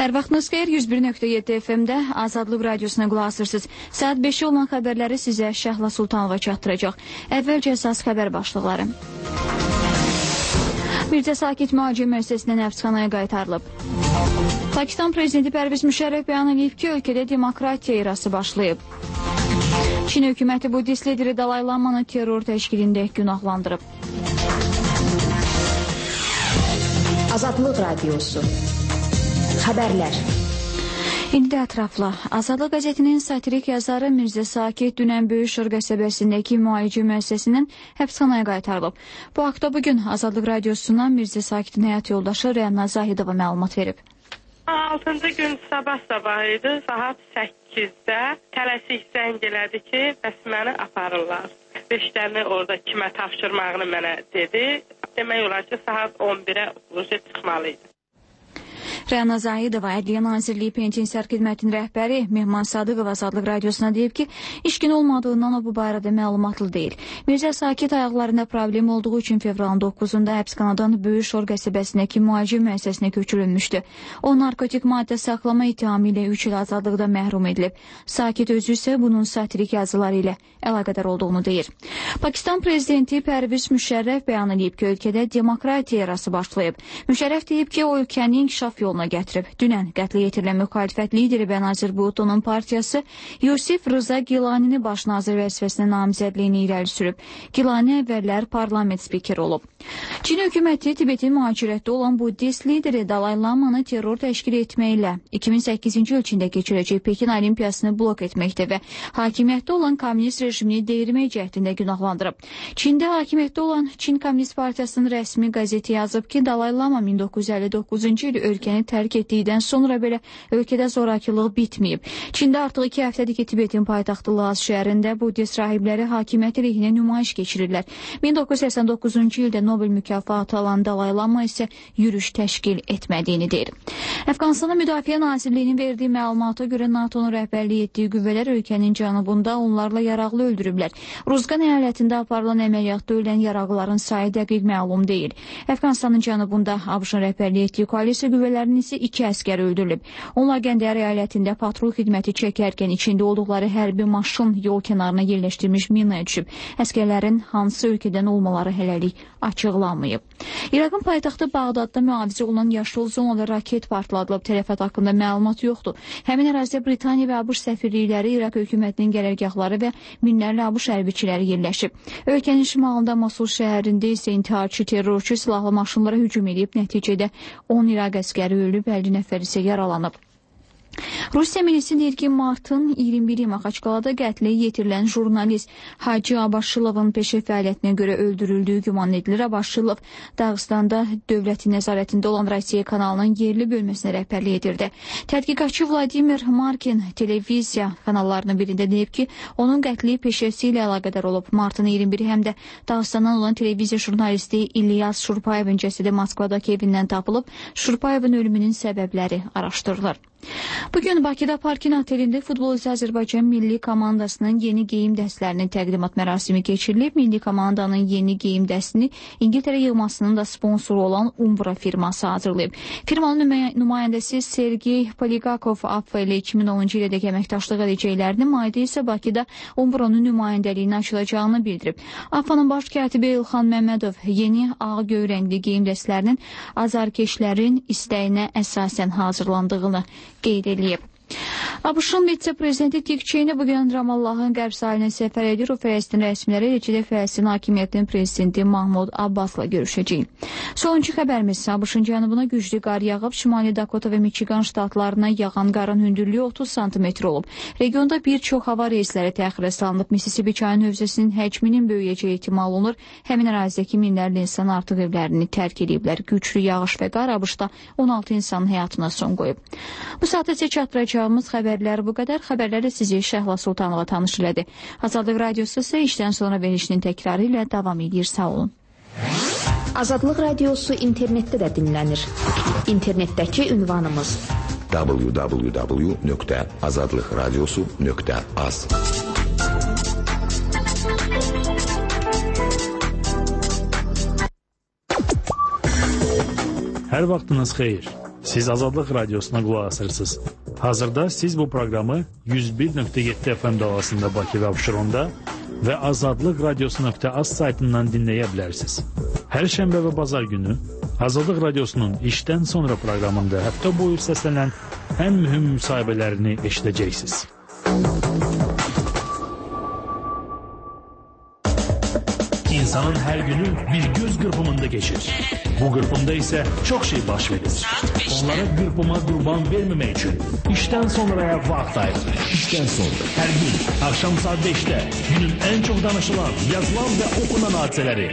Hər vaxtınız xeyir, 101.7 FM-də Azadlıq Radiosuna qulaq asırsınız. Saat 5 olan xəbərləri sizə Şəhla Sultanova çatdıracaq. Əvvəlcə əsas xəbər başlıqları. Mirzə Sakit müalicə müəssisəsindən həbsxanaya qaytarılıb. Pakistan prezidenti Pərviz Müşərrəf bəyan edib ki, ölkədə demokratiya erası başlayıb. Çin hökuməti Budist lideri Dalai Lamanı terror təşkilində günahlandırıb. Azadlıq Radiosu. Xəbərlər. İndi də ətrafla. Azadlıq qəzetinin satirik yazarı Mirzə Sakit dünən Böyükşor qəsəbəsindəki müalicə müəssisəsindən həbsxanaya qaytarılıb. Bu haqda bugün Azadlıq Radiosundan Mirzə Sakitin həyat yoldaşı Rəna Zahidova məlumat verib. 6-cı gün sabah idi, saat 8-də tələsik zəng elədi ki, bəs məni aparırlar. 5-lərini orada kimə tapşırmağını mənə dedi. Demək olar ki, saat 11-ə çıxmalıydı. Rəna Zahidova Ədliyyə Nazirliyi Penitensiar Xidmətinin rəhbəri Mehman Sadıqov Azadlıq Radiosuna deyib ki, iş günü olmadığından o bu barədə məlumatlı deyil. Mirzə Sakit ayaqlarında problem olduğu üçün fevralın 9-da həbsxanadan Böyükşor qəsəbəsindəki müalicə müəssisəsinə köçürülmüşdü. O, narkotik maddə saxlama ittihamı ilə 3 il azadlıqda məhrum edilib. Sakit özü isə bunun satirik yazıları ilə əlaqədar olduğunu deyir. Pakistan prezidenti Pərviz Müşərrəf bəyan edib ki, ölkədə demokratiya erası başlayıb. Müşərrəf deyib ki, o ölkəni inkişaf yoluna gətirib. Dünən qətlə yetirilən müxalifət lideri Bənazir Bhutto'nun partiyası Yusif Rıza Gilanini baş nazir vəzifəsinə namizədliyini irəli sürüb. Gilani əvvəllər parlament spikeri olub. Çin hökuməti Tibetin mühacirətdə olan Budist lideri Dalai Lamanı terror təşkil etməklə 2008-ci il Çində keçirəcək Pekin Olimpiyasını blok etməkdə və hakimiyyətdə olan kommunist rejimini devirmək cəhdində günahlandırıb. Çində hakimiyyətdə olan Çin Kommunist Partiyasının rəsmi qəzeti yazıb ki, Dalai Lama 1959-cu il ölkəni tərk etdikdən sonra belə ölkədə zorakılıq bitməyib. Çində artıq 2 həftədir ki, Tibetin paytaxtı Laz şəhərində Budist rahibləri hakimiyyət əleyhinə nümayiş keçirirlər. 1989-cu ildə Nobel mükafatı alan Dalai Lama isə yürüş təşkil etmədiyini deyir. Əfqanıstanda Müdafiə Nazirliyinin verdiyi məlumata görə NATO-nun rəhbərlik etdiyi qüvvələr ölkənin cənubunda onlarla yaraqlı öldürüblər. Ruzqan əyalətində aparılan əməliyyatda ölən yaraqlıların sayı dəqiq məlum deyil. Əfqanistanın cənubunda ABŞ-ın rəhbərlik etdiyi koalisiya qüvvələrinin isə 2 əskər öldürülüb. Onlar Gəndər əyalətində patrul xidməti çəkərkən içində olduqları hərbi maşın yol kənarına yerləşdirilmiş minaya düşüb. Əskərlərin hansı ölkədən olmaları hələlik açıqlanmayıb. İraqın paytaxtı Bağdadda mühafizə olunan yaşıl zonalı raket partladılıb. Tələfat haqqında məlumat yoxdur. Həmin ərazidə Britaniya və ABŞ səfirlikləri, İraq hökumətinin qərargahları və minlərlə ABŞ hərbiçiləri yerləşib. Ölkənin şimalında Mosul şəhərində isə intiharçı terrorçu silahlı maşınlara hücum edib. Nəticədə 10 İraq əskəri ölüb, 50 nəfər isə yaralanıb. Rusiya milisi deyir ki, martın 21-i Maxaçqalada qətlə yetirilən jurnalist Hacı Abaşılovun peşə fəaliyyətinə görə öldürüldüyü güman edilir. Abaşılov Dağıstanda dövlətin nəzarətində olan Rusiya kanalının yerli bölməsinə rəhbərlik edirdi. Tədqiqatçı Vladimir Markin televiziya kanallarının birində deyib ki, onun qətli peşəsi ilə əlaqədar olub. Martın 21-i həm də Dağıstandan olan televiziya jurnalisti İlyas Şurpayevin cəsədi Moskvadakı evindən tapılıb. Şurpayevin ölümünün səbəbləri araşdırılır. Bugün Bakıda Parkin otelində Futbol üzrə Azərbaycan milli komandasının yeni geyim dəstlərinin təqdimat mərasimi keçirilib. Milli komandanın yeni geyim dəstini İngiltərə yığmasının da sponsoru olan Umbra firması hazırlayıb. Firmanın nümayəndəsi Sergey Poligakov AFFA ilə 2010-cu ilədək əməkdaşlıq edəcəklərini, mayda isə Bakıda Umbranın nümayəndəliyini açılacağını bildirib. AFFA-nın baş katibi İlxan Məmmədov yeni ağ-göy rəngli geyim dəstlərinin azarkeşlərin istəyinə əsasən hazırlandığını qeyd edilib. ABŞ-ın vitse-prezidenti Dik Çeyni bugün Ramallahın qərb sahilinə səfər edir. O, Fələstin rəsmiləri, eləcə də Fələstin hakimiyyətinin prezidenti Mahmud Abbasla görüşəcək. Sonuncu xəbərimiz ABŞ-ın cənubuna güclü qar yağıb, Şimali Dakota və Michigan ştatlarına yağan qarın hündürlüyü 30 sm olub. Regionda bir çox hava reysləri təxirə salınıb. Mississippi çayının hövzəsinin həcminin böyüyəcəyi ehtimal olunur. Həmin ərazidəki minlərlə insan artıq evlərini tərk ediblər. Güclü yağış və qar ABŞ-da 16 insanın həyatına son qoyub. Bu saatda sizə çatdıracağımız xəbərlər bu qədər. Xəbərləri sizi Şəhla Sultanova tanış elədi. Azadlıq Radiosu isə işdən sonra verilişinin təkrarı ilə davam edir. Sağ olun. Azadlıq Radiosu internetdə də dinlənir. İnternetdəki ünvanımız www.azadlıqradiosu.az. Hər vaxtınız xeyir. Siz Azadlıq Radiosuna qulaq asırsınız. Hazırda siz bu proqramı 101.7 FM dalğasında Bakı və Abşeronda və azadlıqradiosu.az saytından dinləyə bilərsiniz. Hər şənbə və bazar günü Azadlıq Radiosunun işdən sonra proqramında həftə boyu səslənən ən mühüm müsahibələrini eşidəcəksiniz. İnsanın hər günü bir göz qırpımında geçir. Bu qırpımda ise çok şey baş verir. Onlara qırpıma qurban vermemek için işten sonraya vaxt ayırır. İşten sonra. Her gün akşam saat 5'te günün en çok danışılan, yazılan ve okunan hadiseleri.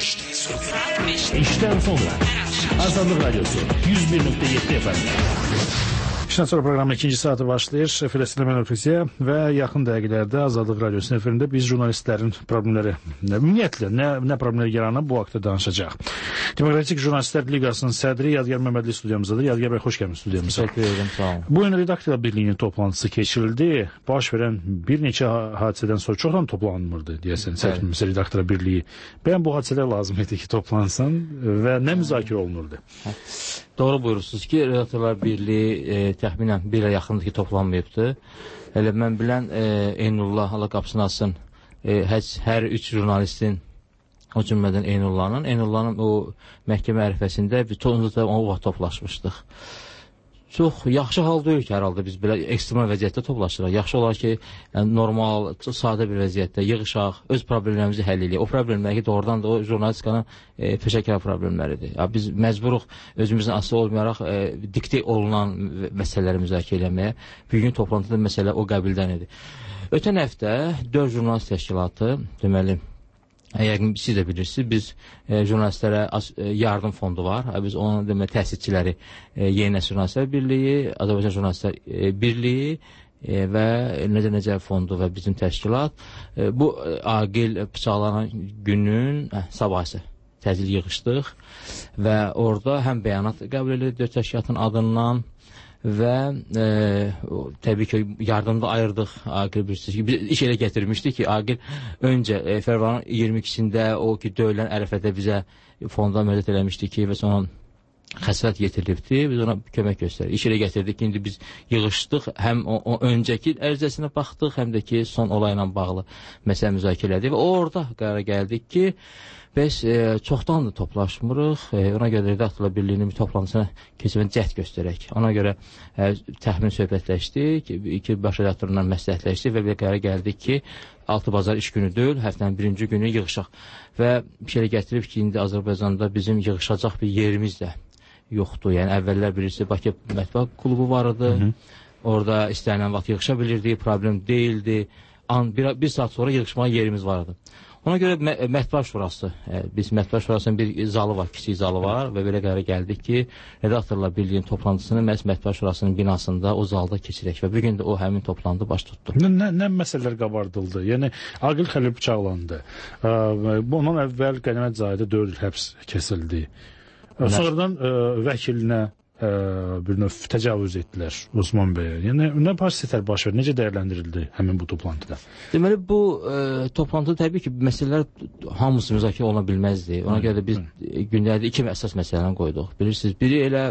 İşten sonra. Azadlıq Radyosu 101.7 FM. İşten sonra programın ikinci saati başlayır. Filestinə Ötüksiyə və yaxın dəqiqələrdə Azadlıq Radyosunun efirində biz jurnalistlərin problemləri, ümumiyyətlə, nə problemləri yaranır bu haqda danışacaq. Demokratik Jurnalistlər Liqasının sədri Yadgar Məmmədli studiyamızdadır. Yadgar bəy, xoş gəlmişsiniz studiyamıza. Təşəkkür ederim, sağ olun. Bu gün Redaktorlar Birliyinin toplantısı keçirildi. Baş verən bir neçə hadisədən sonra çoxdan toplanmırdı, deyəsən, səhvimizə Redaktorlar Birliyi. Bəyən bu hadisələr lazım idi ki, toplansın və nə müzakirə olunurdu? Doğru buyurursunuz ki, Redaktorlar Birliyi təxminən bir ilə yaxındır ki, toplanmayıbdır. Elə mən bilən Eynullah, Allah qapısını açsın, hər üç jurnalistin, o cümlədən Eynullahın o məhkəmə ərəfəsində biz o vaxt toplaşmışdıq. Çox yaxşı hal deyil ki, hər halda biz belə ekstremal vəziyyətdə toplaşırıq. Yaxşı olar ki, normal, sadə bir vəziyyətdə yığışaq, öz problemlərimizi həll edək. O problemlər ki, doğrudan da o jurnalistikanın peşəkar problemləridir. Biz məcburuq özümüzün asılı olmayaraq diktə olunan məsələləri müzakirə eləməyə. Bugün toplantıda məsələ o qəbildən idi. Ötən həftə 4 jurnalist təşkilatı, deməli, yəqin siz də bilirsiniz, biz jurnalistlərə yardım fondu var. Biz onun demək təsisçiləri Yeni Nəsil Jurnalistlər Birliyi, Azərbaycan Jurnalistlər Birliyi və necə fondu və bizim təşkilat. Bu Aqil bıçaqlanan günün sabahısı təcil yığışdıq və orada həm bəyanat qəbul edilir 4 təşkilatın adından və təbii ki, yardımda ayırdıq Aqil bilirsiniz ki, biz iş elə gətirmişdik ki, Aqil öncə fevranın 22-sində o ki, döyülən ərəfədə bizə fonda müraciət eləmişdi ki, və sonra xəsarət yetirilibdi, biz ona kömək göstərik. İş elə gətirdik ki, indi biz yığışdıq, həm o öncəki ərizəsinə baxdıq, həm də ki, son olayla bağlı məsələ müzakirə edirik və orada qərara gəldik ki, biz çoxdan da toplaşmırıq, ona görə Redaktorlar Birliyinin bir toplantısına keçməni cəhd göstərək. Ona görə təxmin söhbətləşdik, iki baş redaktorla məsləhətləşdik və bir qərara gəldik ki, 6 bazar iş günü deyil, həftənin birinci günü yığışaq. Və bir şey gətirib ki, indi Azərbaycanda bizim yığışacaq bir yerimiz də yoxdur. Yəni, əvvəllər bilirsiniz, Bakı Mətbuat Klubu var idi, orada istənilən vaxt yığışa bilirdi, problem deyildi. Bir saat sonra yığışmağa yerimiz var idi. Ona görə Mətbuat Şurası, biz Mətbuat Şurasının bir zalı var, kiçik zalı var və belə qərara gəldik ki, Redaktorlar Birliyinin toplantısını məhz Mətbuat Şurasının binasında o zalda keçirək və bugün də o həmin toplantı baş tutdu. Nə məsələlər qabardıldı? Yəni, Aqil Xəlil bıçaqlandı. Bundan əvvəl Qənimət Zahidə 4 il həbs kesildi. Sonradan vəkilinə bir növ təcavüz etdilər Osman bəyə. Yəni, nə proseslər baş verir? Necə dəyərləndirildi həmin bu toplantıda? Deməli, bu toplantıda təbii ki, məsələlər hamısı müzakirə oluna bilməzdi. Ona görə də biz günlərdə 2 əsas məsələni qoyduq. Bilirsiniz, biri elə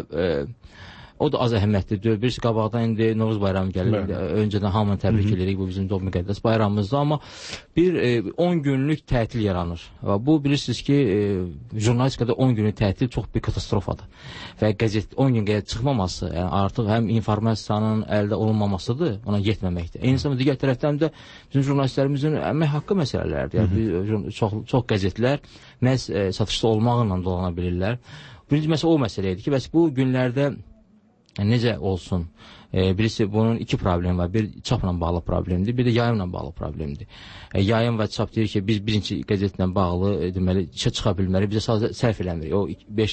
o da az əhəmiyyətlidir. Birisi qabaqdan indi Novruz bayramı gəlir. Öncədən hamını təbrik edirik. Bu bizim müqəddəs bayramımızdır. Amma bir 10 günlük tətil yaranır. Bu bilirsiniz ki, jurnalistikada 10 günlük tətil çox bir katastrofadır. Və qəzet 10 gün qəzet çıxmaması, yəni artıq həm informasiyanın əldə olunmamasıdır, ona yetməməkdir. Eyni zamanda digər tərəfdən də bizim jurnalistlərimizin əmək haqqı məsələlərdir. Yəni, çox qəzetlər məhz satışda olmaqla dolana bilirlər. Birinci məsələ o məsələ idi ki, bəs bu günlərdə necə olsun? Birisi bunun 2 problemi var. Bir çapla bağlı problemdir, bir də yayımla bağlı problemdir. Yayım və çap deyir ki, biz birinci qəzetlə bağlı deməli işə çıxa bilmərik, bizə sadəcə sərf eləmirik. O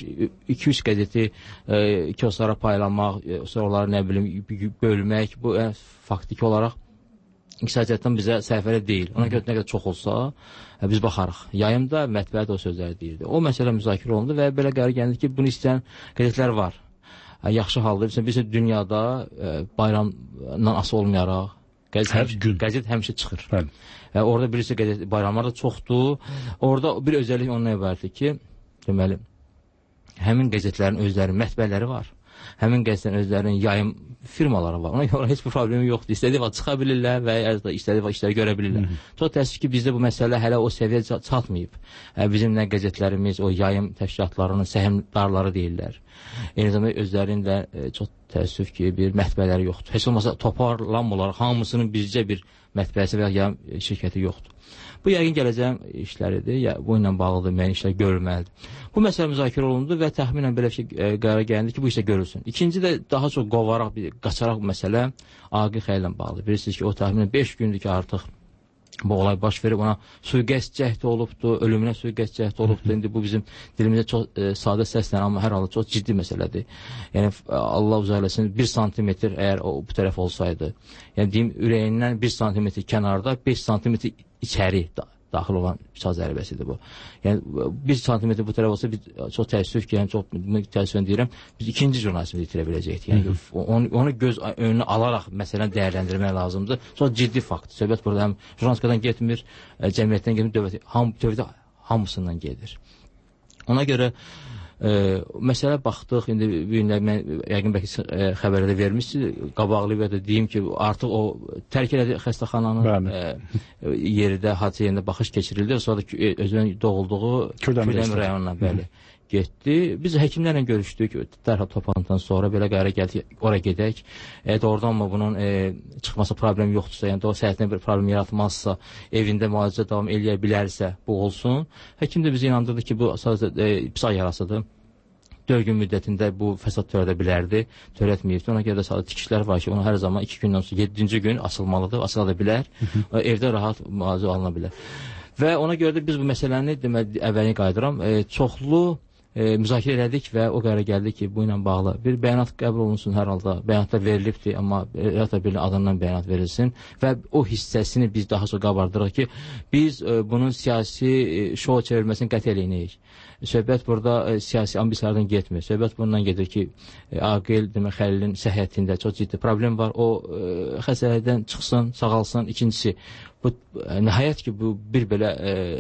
2-3 qəzeti kioslara paylamaq, sonra onları nə bilim bölmək, bu faktiki olaraq iqtisadiyyatdan bizə sərfəli deyil. Ona görə nə qədər çox olsa biz baxarıq. Yayımda mətbəədə o sözləri deyirdi. O məsələ müzakirə olundu və belə qərar gəldi ki, bunu istəyən qəzetlər var. Yaxşı haldır. Biz dünyada bayramdan asılı olmayaraq qəzet həmişə çıxır. Orada birisi bayramlar da çoxdur. Orada bir özəllik ondan ibarətdir ki, deməli, həmin qəzetlərin özləri, mətbəələri var. həmin qəzetlərin özlərinin yayım firmaları var. Ona görə heç bir problemi yoxdur. İstədiyi vaxt çıxa bilirlər və ya da istədiyi vaxt işləri görə bilirlər. Çox təəssüf ki, bizdə bu məsələ hələ o səviyyəyə çatmayıb. Bizim nə qəzetlərimiz, o yayım təşkilatlarının səhmdarları deyirlər. Eyni zamanda özlərində çox təəssüf ki, bir mətbəələri yoxdur. Heç olmasa toparlanma olaraq hamısının bircə bir mətbəəsi və ya şirkəti yoxdur. Bu yəqin gələcəyin işləridir, ya bu ilə bağlıdır, müəyyən işlər görülməlidir. Bu məsələ müzakirə olundu və təxminən belə bir şey qərara gəlindi ki, bu işlə görülsün. İkinci də daha çox qovaraq, qaçaraq məsələ Aqil Xəlillə bağlıdır. Bilirsiniz ki, o təxminən 5 gündür ki, artıq bu olay baş verib, ona sui-qəsd cəhdi olubdu, ölümünə sui-qəsd cəhdi olubdu. İndi bu bizim dilimizdə çox sadə səslə, amma hər halda çox ciddi məsələdir. Yəni, Allah uzaylasın, 1 santimetr əgər o bu tərəf olsaydı, yəni deyim, ürəyindən 1 santimetr kənarda, 5 santimetr içəri daxil olan bıçaq zərbəsidir bu. Yəni, 1 santimetr bu tərəf olsa, çox təəssüf ki, yəni çox təəssüfən deyirəm, biz ikinci jurnalistimizi itirə biləcəkdik. Yəni, onu göz önünə alaraq məsələni dəyərləndirmək lazımdır. Çox ciddi faktdır. Söhbət burada həm jurnalistikadan getmir, cəmiyyətdən getmir, dövlətə hamısından gedir. Ona görə məsələ baxdıq, indi bir gün mən yəqin bəlkə xəbərdə vermişsiniz, qabaqlı və də deyim ki, artıq o tərk elədi xəstəxananın yerində, hadisə yerində baxış keçirildi, sonra da özünün doğulduğu Kürdəmir rayonuna getdi. Biz həkimlərlə görüşdük, dərhal toplantıdan sonra belə qərara gəldik, oraya gedək. Doğrudan mı bunun çıxması problem yoxdursa, yəni o səhhətinə bir problem yaratmazsa, evində müalicə davam eləyə bilərsə, bu olsun. Həkim də bizi inandırdı ki, bu sadəcə psaq yarasıdır. 4 gün müddətində bu fəsad törədə bilərdi, törətməyibdir. Ona görə də sadəcə tikişlər var ki, onu hər zaman 2 gündən sonra 7-ci gün asılmalıdır, asıla da bilər, evdə rahat müalicə alına bilər. Və ona görə də biz bu məsələni, deməli, əvvəlini qaydıram, çoxlu müzakirə elədik və o qərara gəldi ki, bu ilə bağlı bir bəyanat qəbul olunsun hər halda. Bəyanatlar verilibdir, amma Rəftar Birliyi adından bəyanat verilsin və o hissəsini biz daha çox qabardırıq ki, biz bunun siyasi şou çevrilməsini qəti eləyinəyik. Söhbət burada siyasi ambisiyalardan getmir. Söhbət bundan gedir ki, Aqil Xəlilin səhhətində çox ciddi problem var. O xəstəlikdən çıxsın, sağalsın. İkincisi, nəhayət ki, bu bir belə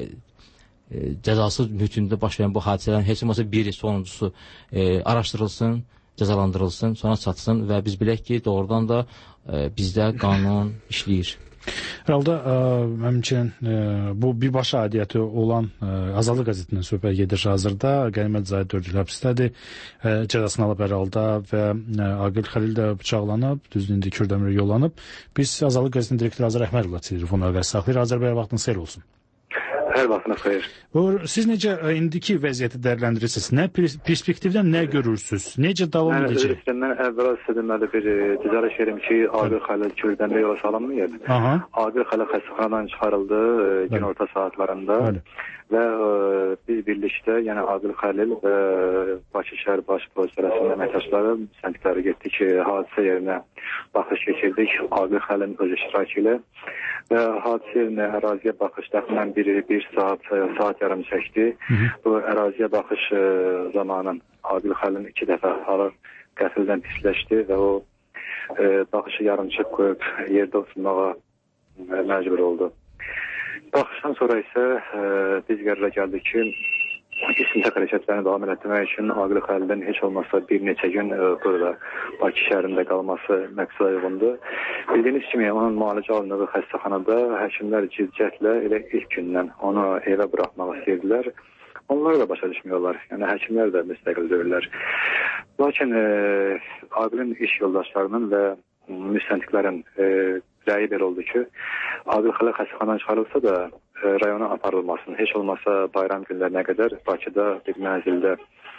cəzasız mühitində baş verən bu hadisələrin heç olmasa biri, sonuncusu araşdırılsın, cəzalandırılsın, sonra çatsın və biz bilək ki, doğrudan da bizdə qanun işləyir. Herhalde həmçinin bu birbaşa aidiyyəti olan Azadlıq qəzetindən söhbət gedir hazırda. Qənimət Zahid 4 il həbsdədir. Cəzasını alıb hər halda və Aqil Xəlil də bıçaqlanıb, düzdür, indi Kürdəmirə yollanıb. Biz Azadlıq qəzetinin direktoru Azər Əhmədovla telefonu və saxlayır. Azərbaycan vaxtınız xeyir olsun. Hər vaxtınız xeyir. Siz necə indiki vəziyyəti dəyərləndirirsiniz? Nə perspektivdən nə görürsünüz? Necə davam edəcək? Mən əvvəla sizə deməli bir güzəriş verim ki, Aqil Xəlil Kürdəmirə yola salınmayıb. Aqil Xəlil xəstəxanadan çıxarıldı günorta saatlarında və biz birlikdə, yəni Aqil Xəlil və Bakı şəhər baş prokurorluğunun əməkdaşları müstəntiqləri getdik ki, hadisə yerinə baxış keçirdik Aqil Xəlilin öz iştirakı ilə. Və hadisə yerinə əraziyə baxış təxminən bir saat yarım çəkdi. Bu əraziyə baxış zamanı Aqil Xəlilin 2 dəfə halı qəfildən pisləşdi və o baxışı yarımçıq qoyub yerdə oturmağa məcbur oldu. Baxışdan sonra isə biz qərara gəldik ki, istintaq hərəkətlərini davam etdirmək üçün Aqil Xəlilin heç olmazsa bir neçə gün burada Bakı şəhərində qalması məqsədə uyğundur. Bildiyiniz kimi onun müalicə alındığı xəstəxanada həkimlər ciddiyyətlə elə ilk gündən onu evə buraxmaq istəyirdilər. Onlar da başa düşmüyorlar. Yəni həkimlər də müstəqil deyirlər. Lakin Aqilin iş yoldaşlarının və müstəntiqlərin rəyi belə oldu ki, Aqil Xəlil xəstəxanadan çıxarılsa da rayona aparılmasın. Heç olmasa bayram günlərinə qədər Bakıda bir mənzildə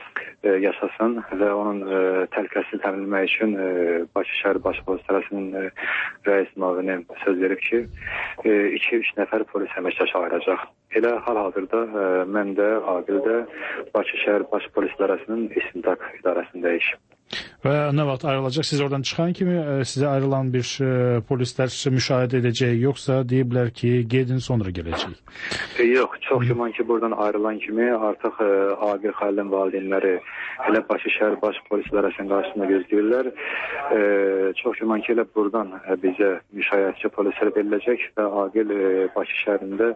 yaşasın və onun təhlükəsizliyini təmin etmək üçün Bakı şəhər baş prokurorluğunun rəis müavini söz verib ki, 2-3 nəfər polis əməkdaşı ayıracaq. Elə hal-hazırda mən də, Aqil də Bakı şəhər baş polis idarəsinin istintaq idarəsindəyik. Və nə vaxt ayrılacaq? Siz oradan çıxan kimi sizə ayrılan bir polislər müşahidə edəcək, yoxsa deyiblər ki, gedin sonra gələcək? Yox, çox güman ki, buradan ayrılan kimi artıq Aqil Xəlilin valideynləri elə Bakı şəhər baş polis idarəsinin qarşısında gözləyirlər. Çox güman ki, elə buradan bizə müşahiətçi polislər veriləcək və Aqil Bakı şəhərində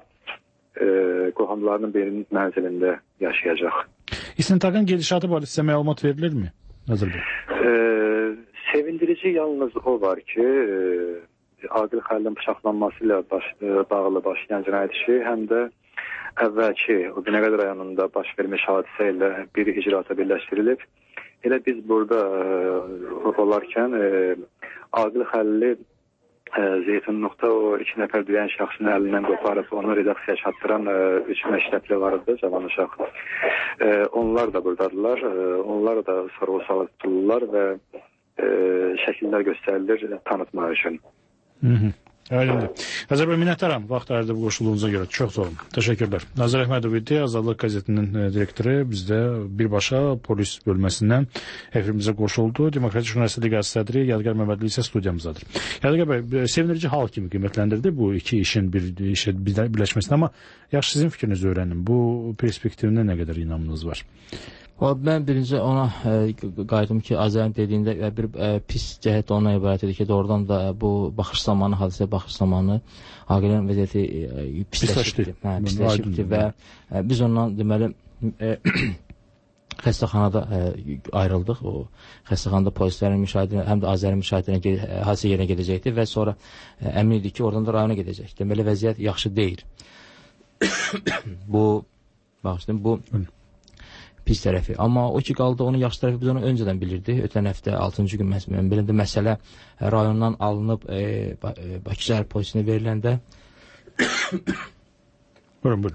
qohumlarının birinin mənzilində yaşayacaq. İstintaqın gedişatı barədə sizə məlumat verilirmi? Nazır bəy? Sevindirici yalnız o var ki, Aqil Xəlilin bıçaqlanması ilə bağlı başlayan cinayət işi həm də əvvəlki o Binəqədi rayonunda baş vermiş hadisə ilə bir icraata birləşdirilib. Elə biz burada olarkən Aqil Xəlili Zeytinluqda o 2 nəfər döyən şəxsin əlindən qoparıb onu redaksiyaya çatdıran 3 məktəbli vardı, cavan uşaq. Onlar da buradadılar. Onlar da sorğu-suala tutulurlar və şəkillər göstərilir tanıtmaq üçün. Aydındır. Nazır bəy, minnətdaram vaxt ayırıb qoşulduğunuza görə. Çox sağ olun. Təşəkkürlər. Nazır Əhmədov idi, Azadlıq qəzetinin direktoru. Bizdə birbaşa polis bölməsindən efrimizə qoşuldu. Demokratik Jurnalistlər Liqası sədri Yadigar Məmmədli isə studiyamızdadır. Yadigar bəy, sevindirici hal kimi qiymətləndirdi bu iki işin bir işə birləşməsini, amma yaxşı sizin fikrinizi öyrənim. Bu perspektivində nə qədər inamınız var? Mən birinci ona qayıdım ki, Azərin dediyində bir pis cəhət ona ibarət edir ki, doğrudan da bu baxış zamanı, hadisə baxış zamanı Aqilin vəziyyəti pisləşibdir və biz ondan deməli xəstəxanada ayrıldıq. O xəstəxanada polislərin müşahidinə, həm də Azərin müşahidinə hadisə yerinə gedəcəkdi və sonra əmin idik ki, oradan da rayona gedəcək. Deməli, vəziyyət yaxşı deyil. Bu pis tərəfi. Amma o ki qaldı, onun yaxşı tərəfi biz onu öncədən bilirdik. Ötən həftə 6-cı gün bilində məsələ rayondan alınıb Bakı şəhər polisinə veriləndə buyurun.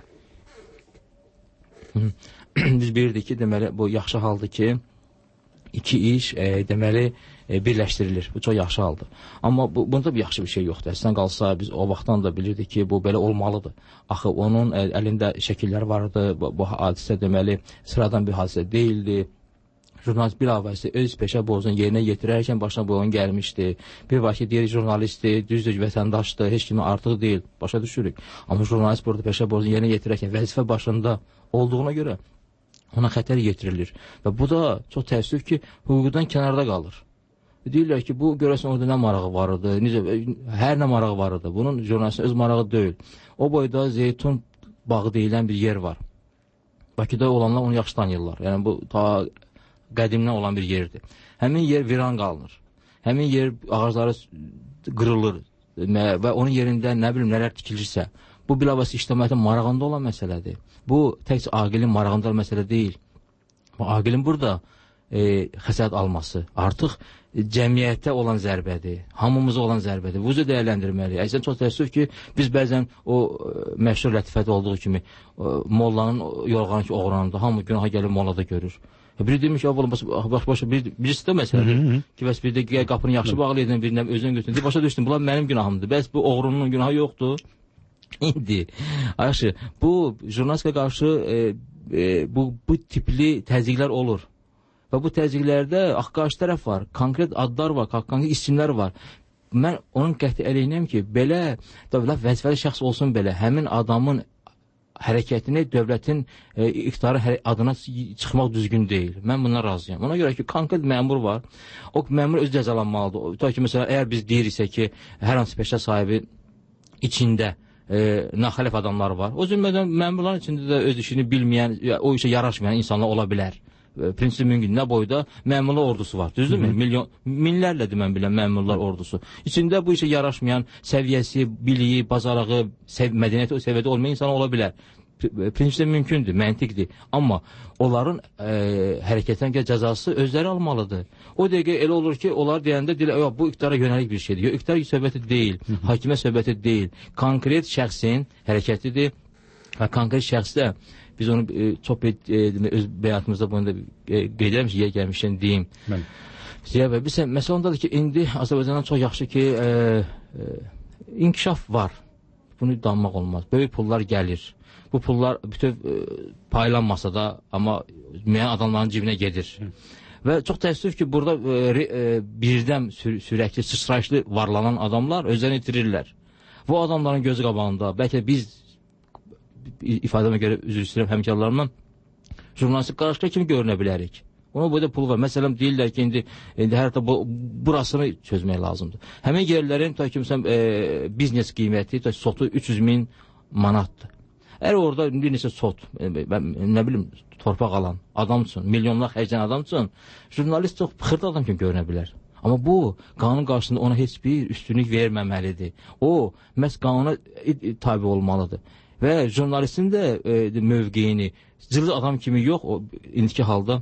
Biz bilirdik ki, deməli, bu yaxşı haldır ki, iki iş deməli birləşdirilir. Bu çox yaxşı haldır. Amma bunda bir yaxşı bir şey yoxdur. Əslən qalsa biz o vaxtdan da bilirdik ki, bu belə olmalıdır. Axı onun əlində şəkillər vardı. Bu hadisə deməli sıradan bir hadisə deyildi. Jurnalist bilavasitə öz peşə borcunu yerinə yetirərkən başına bu oyun gəlmişdi. Bir var ki, deyir jurnalistdir, düzdür vətəndaşdır, heç kimin artıq deyil. Başa düşürük. Amma jurnalist burada peşə borcunu yerinə yetirərkən vəzifə başında olduğuna görə ona xətər yetirilir. Və bu da çox təəssüf ki, hüquqdan kənarda qalır. Deyirlər ki, bu görəsən orada nə marağı var idi, hər nə marağı var idi. Bunun jurnalistin öz marağı deyil. O boyda Zeytun bağı deyilən bir yer var. Bakıda olanlar onu yaxşı tanıyırlar. Yəni bu ta qədimdən olan bir yerdir. Həmin yer viran qalınır. Həmin yer ağacları qırılır və onun yerində nə bilim nələr tikilirsə, bu bilavasitə ictimaiyyətin marağında olan məsələdir. Bu təkcə Aqilin marağında olan məsələ deyil. Aqilin burada xəsarət alması artıq cəmiyyətə olan zərbədir, hamımıza olan zərbədir. Bu cür dəyərləndirməliyik. Əslən çox təəssüf ki, biz bəzən o məşhur lətifədə olduğu kimi mollanın yorğanı ki, oğranında, hamı günaha gəlib mollada görür. Biri demiş ki, başa birisi də məsələdir ki, bəs bir də qapını yaxşı bağlayırdın, birindən özünə götürdün. Başa düşdün, bunlar mənim günahımdır. Bəs bu oğrunun günahı yoxdur. İndi, Ayşe, bu jurnalistikə qarşı bu tipli təzyiqlər olur. Və bu təzyiqlərdə qarşı tərəf var, konkret adlar var, konkret isimlər var. Mən onun qəti əleyhinəm ki, belə vəzifəli şəxs olsun belə, həmin adamın hərəkətini dövlətin iqtidarı adına çıxmaq düzgün deyil. Mən buna razıyam. Ona görə ki, konkret məmur var, o məmur öz cəzalanmalıdır. Ta ki, məsələn, əgər biz deyiriksə ki, hər hansı peşə sahibi içində naxəlif adamlar var. O cümlədən məmurların içində də öz işini bilməyən, o işə yaraşmayan insanlar ola bilər. Prinsip mümkün, nə boyda məmurlar ordusu var, düzdürmü? Minlərlədir mən bilən məmurlar ordusu. İçində bu işə yaraşmayan, səviyyəsi, biliyi, bazarağı, mədəniyyəti o səviyyədə olmayan insan ola bilər. Prinsip mümkündür, məntiqdir. Amma onların hərəkətinə görə cəzası özləri almalıdır. O dəqiqə elə olur ki, onlar deyəndə bu iqtidara yönəlik bir şeydir. Yox, iqtidar söhbəti deyil, hakimə söhbəti deyil. Konkret şəxsin hərəkətidir. Konkret şəxsdə biz onu çox öz bəyatımızda bunu da qeyd edirəm ki, yer gəlmişdən deyim. Ziya bəy, məsələ ondadır ki, indi Azərbaycandan çox yaxşı ki, inkişaf var. Bunu danmaq olmaz. Böyük pullar gəlir. Bu pullar bütöv paylanmasa da, amma müəyyən adamların cibinə gedir. Və çox təəssüf ki, burada birdən sürəkli, sıçrayışlı varlanan adamlar özlərini itirirlər. Bu adamların gözü qabağında, bəlkə biz ifadəmə görə üzr istəyirəm həmkarlarımdan, jurnalistik qarışqa kimi görünə bilərik. Ona boyda pul var. Məsələn, deyirlər ki, indi hər hətta burasını çözmək lazımdır. Həmin yerlərin, ta ki, biznes qiyməti, sotu 300.000 manatdır. Əgər orada bir neçə sot, nə bilim, torpaq alan adam üçün, milyonlar xərcləyən adam üçün jurnalist çox xırda adam kimi görünə bilər. Amma bu, qanun qarşısında ona heç bir üstünlük verməməlidir. O, məhz qanuna tabi olmalıdır. Və jurnalistin də mövqeyini cılız adam kimi yox, o indiki halda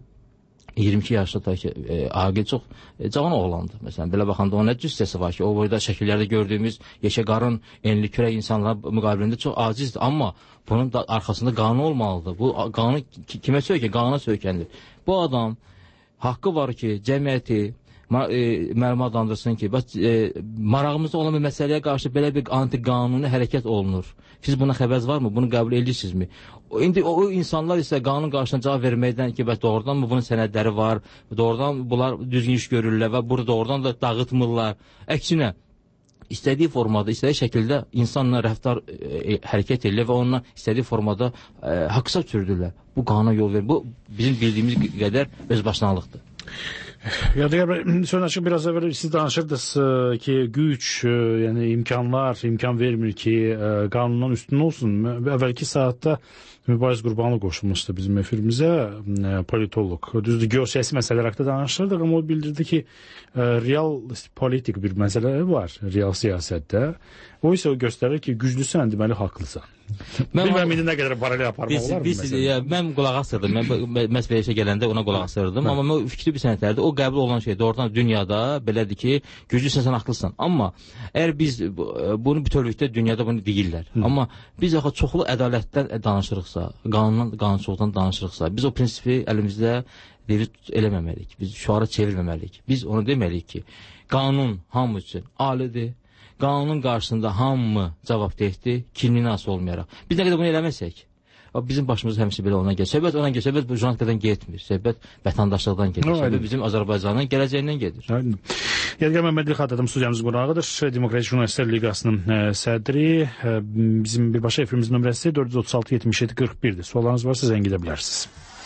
22 yaşında ki, Aqil çox cavan oğlandı. Məsələn, belə baxanda ona cüssəsi var ki, o boyda şəkillərdə gördüyümüz yeşə qarın, enli kürək insanlar müqabilində çox acizdir. Amma bunun da arxasında qanun olmalıdır. Bu qanun kimə söykənir? Qanuna söykənir. Bu adam haqqı var ki, cəmiyyəti məlumatlandırsın ki, marağımızda olan bir məsələyə qarşı belə bir anti-qanuni hərəkət olunur. Siz buna xəbəriniz varmı? Bunu qəbul edirsinizmi? İndi o insanlar isə qanun qarşısına cavab verməkdən ki, doğrudan mı bunun sənədləri var, doğrudan bunlar düzgün iş görürlər və burada doğrudan da dağıtmırlar. Əksinə, istədiyi formada, istədiyi şəkildə insanla rəftar hərəkət edirlər və onunla istədiyi formada haqq-hesab sürdürürlər. Bu qanuna yol verir. Bu bizim bildiyimiz qədər özbaşınalıqdır. Yadigar bəy, sonraki biraz əvvəl siz danışırdınız ki, güc, yəni imkan vermir ki, qanundan üstün olsun. Əvvəlki saatda Mübariz Qurbanlı qoşulmuşdu bizim efirimizə, politolog. Düzdür, geosiyasi məsələlər haqqında danışırdıq, amma o bildirdi ki, real politik bir məsələ var, real siyasətdə. O isə o göstərir ki, güclüsən, deməli, haqlısan. Bilməm, indi nə qədər paralel aparmaq olar mı? Mən qulaq asırdım, mən məsələyə gələndə ona qulaq asırdım, amma fikri bir sənətlərdə o qəbul olan şey doğrudan dünyada belədir ki, güclüsən, sən haqlısan. Amma əgər biz bunu bütövlükdə dünyada bunu deyirlər, amma biz axı çoxlu ədalətdən danışırıqsa, qanunsuzluqdan danışırıqsa, biz o prinsipi əlimizdə eləməməliyik, biz şüara çevirməməliyik. Biz onu deməliyik ki, qanun hamı üçün alidir. Qanunun qarşısında hamı cavabdehdir, kimliyin asılı olmayaraq. Biz nə qədər bunu eləməsək, bizim başımız həmişə belə ona gəlir. Söhbət ona gəlir, söhbət bu jurnalistlərdən getmir, söhbət vətəndaşlıqdan gedir, söhbət bizim Azərbaycanın gələcəyindən gedir. Yadigar Məmmədli xatırladım, studiyamızın qonağıdır, Demokratik Jurnalistlər Liqasının sədri. Bizim birbaşa efirimizin nömrəsi 436-77-41'dir. Suallarınız varsa zəng edə bilərsiniz.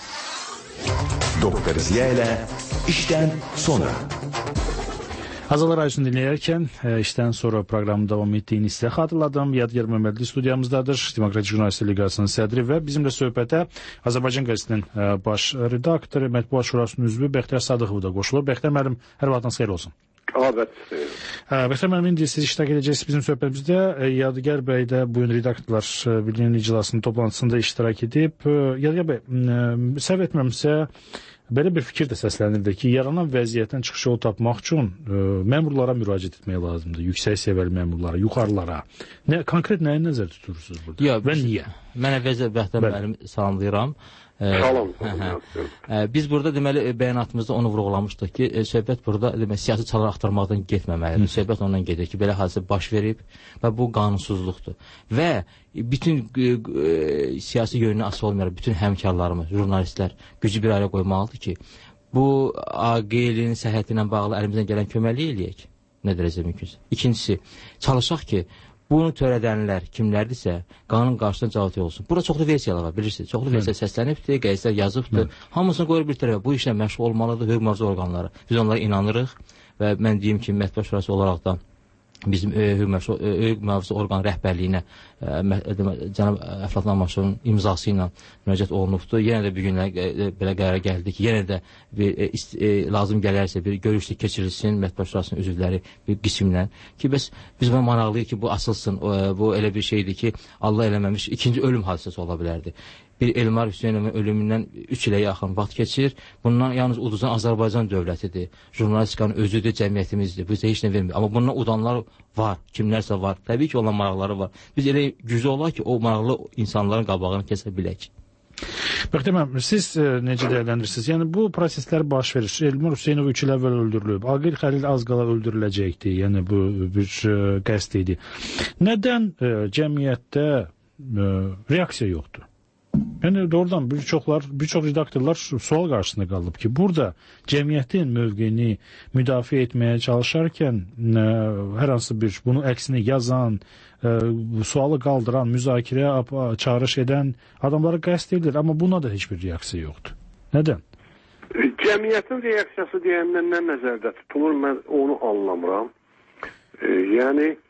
Doktor Ziya ilə işdən sonra. Azalar Ayşını dinləyərkən işdən sonra proqramı davam etdiyini sizə xatırladım. Yadigar Məmmədli studiyamızdadır, Demokratik Jurnalistlər Liqasının sədri və bizimlə söhbətə Azərbaycan qəzetinin baş redaktoru, Mətbuat Şurasının üzvü Bəxtiyar Sadıqov da qoşulur. Bəxtiyar müəllim, hər vaxtınız xeyir olsun. Bəxtiyar müəllim, indi siz iştirak edəcəksiniz bizim söhbətimizdə. Yadigar bəy də bu gün redaktorlar birliyinin iclasının toplantısında iştirak edib. Yadigar bəy, səhv etmirəmsə, belə bir fikir də səslənirdi ki, yaranan vəziyyətdən çıxış yolu tapmaq üçün məmurlara müraciət etmək lazımdır. Yüksək səviyyəli məmurlara, yuxarılara. Konkret nəyi nəzərdə tutursunuz burada? Və niyə? Mən əvvəlcə Bəxtiyar müəllim salamlayıram. Salam. Biz burada deməli bəyanatımızda onu vurğulamışdıq ki, söhbət burada deməli siyasi çalar axtarmaqdan getməməlidir. Söhbət ondan gedir ki, belə hadisə baş verib və bu qanunsuzluqdur. Və bütün siyasi yönünə asılı olmayaraq bütün həmkarlarımız, jurnalistlər gücü bir araya qoymalıdır ki, bu AQL-in səhhəti ilə bağlı əlimizdən gələn köməkliyi eləyək. Nə dərəcə mümkünsə. İkincisi, çalışaq ki, bunu törədənlər kimlərdirsə, qanun qarşısında cavab olsun. Burada çoxlu versiyalar var, bilirsiniz. Çoxlu versiya səslənibdir, qəzetlər yazıbdır. Hamısını qoyur bir tərəfə. Bu işlə məşğul olmalıdır hüquq mühafizə orqanları. Biz onlara inanırıq və mən deyim ki, Mətbuat Şurası olaraq da bizim hüquq mühafizə orqanı rəhbərliyinə cənab Əflatun Amaşovun imzası ilə müraciət olunubdur. Yenə də bir günlər belə qərara gəldi ki, yenə də lazım gələrsə bir görüşlük keçirilsin Mətbuat Şurasının üzvləri bir qismlə ki, biz buna maraqlıyıq ki, bu asılsın. Bu elə bir şeydir ki, Allah eləməmiş ikinci ölüm hadisəsi ola bilərdi. Bir Elmar Hüseynovun ölümündən 3 ilə yaxın vaxt keçir. Bundan yalnız uduzan Azərbaycan dövlətidir. Jurnalistikanın özüdür, cəmiyyətimizdir. Bizə heç nə vermir. Amma bundan udanlar var, kimlərsə var. Təbii ki, olan maraqları var. Biz elə güclü olaq ki, o maraqlı insanların qabağını kəsə bilək. Bəxtiyar, siz necə dəyərləndirirsiniz? Yəni, bu proseslər baş verir. Elmar Hüseynov 3 il əvvəl öldürülüb. Aqil Xəlil az qala öldürüləcəkdi. Yəni, bu bir qəsd idi. Nədən cəmiyyətdə reaksiya yoxdur? Yəni doğrudan bir çox redaktorlar sual qarşısında qalıb ki, burada cəmiyyətin mövqeyini müdafiə etməyə çalışarkən hər hansı bir bunu əksini yazan, sualı qaldıran, müzakirəyə çağırış edən adamları qəsd edilir, amma buna da heç bir reaksiya yoxdur. Nədən? Cəmiyyətin reaksiyası deyəndən nə nəzərdə tutulur, mən onu anlamıram. Yəni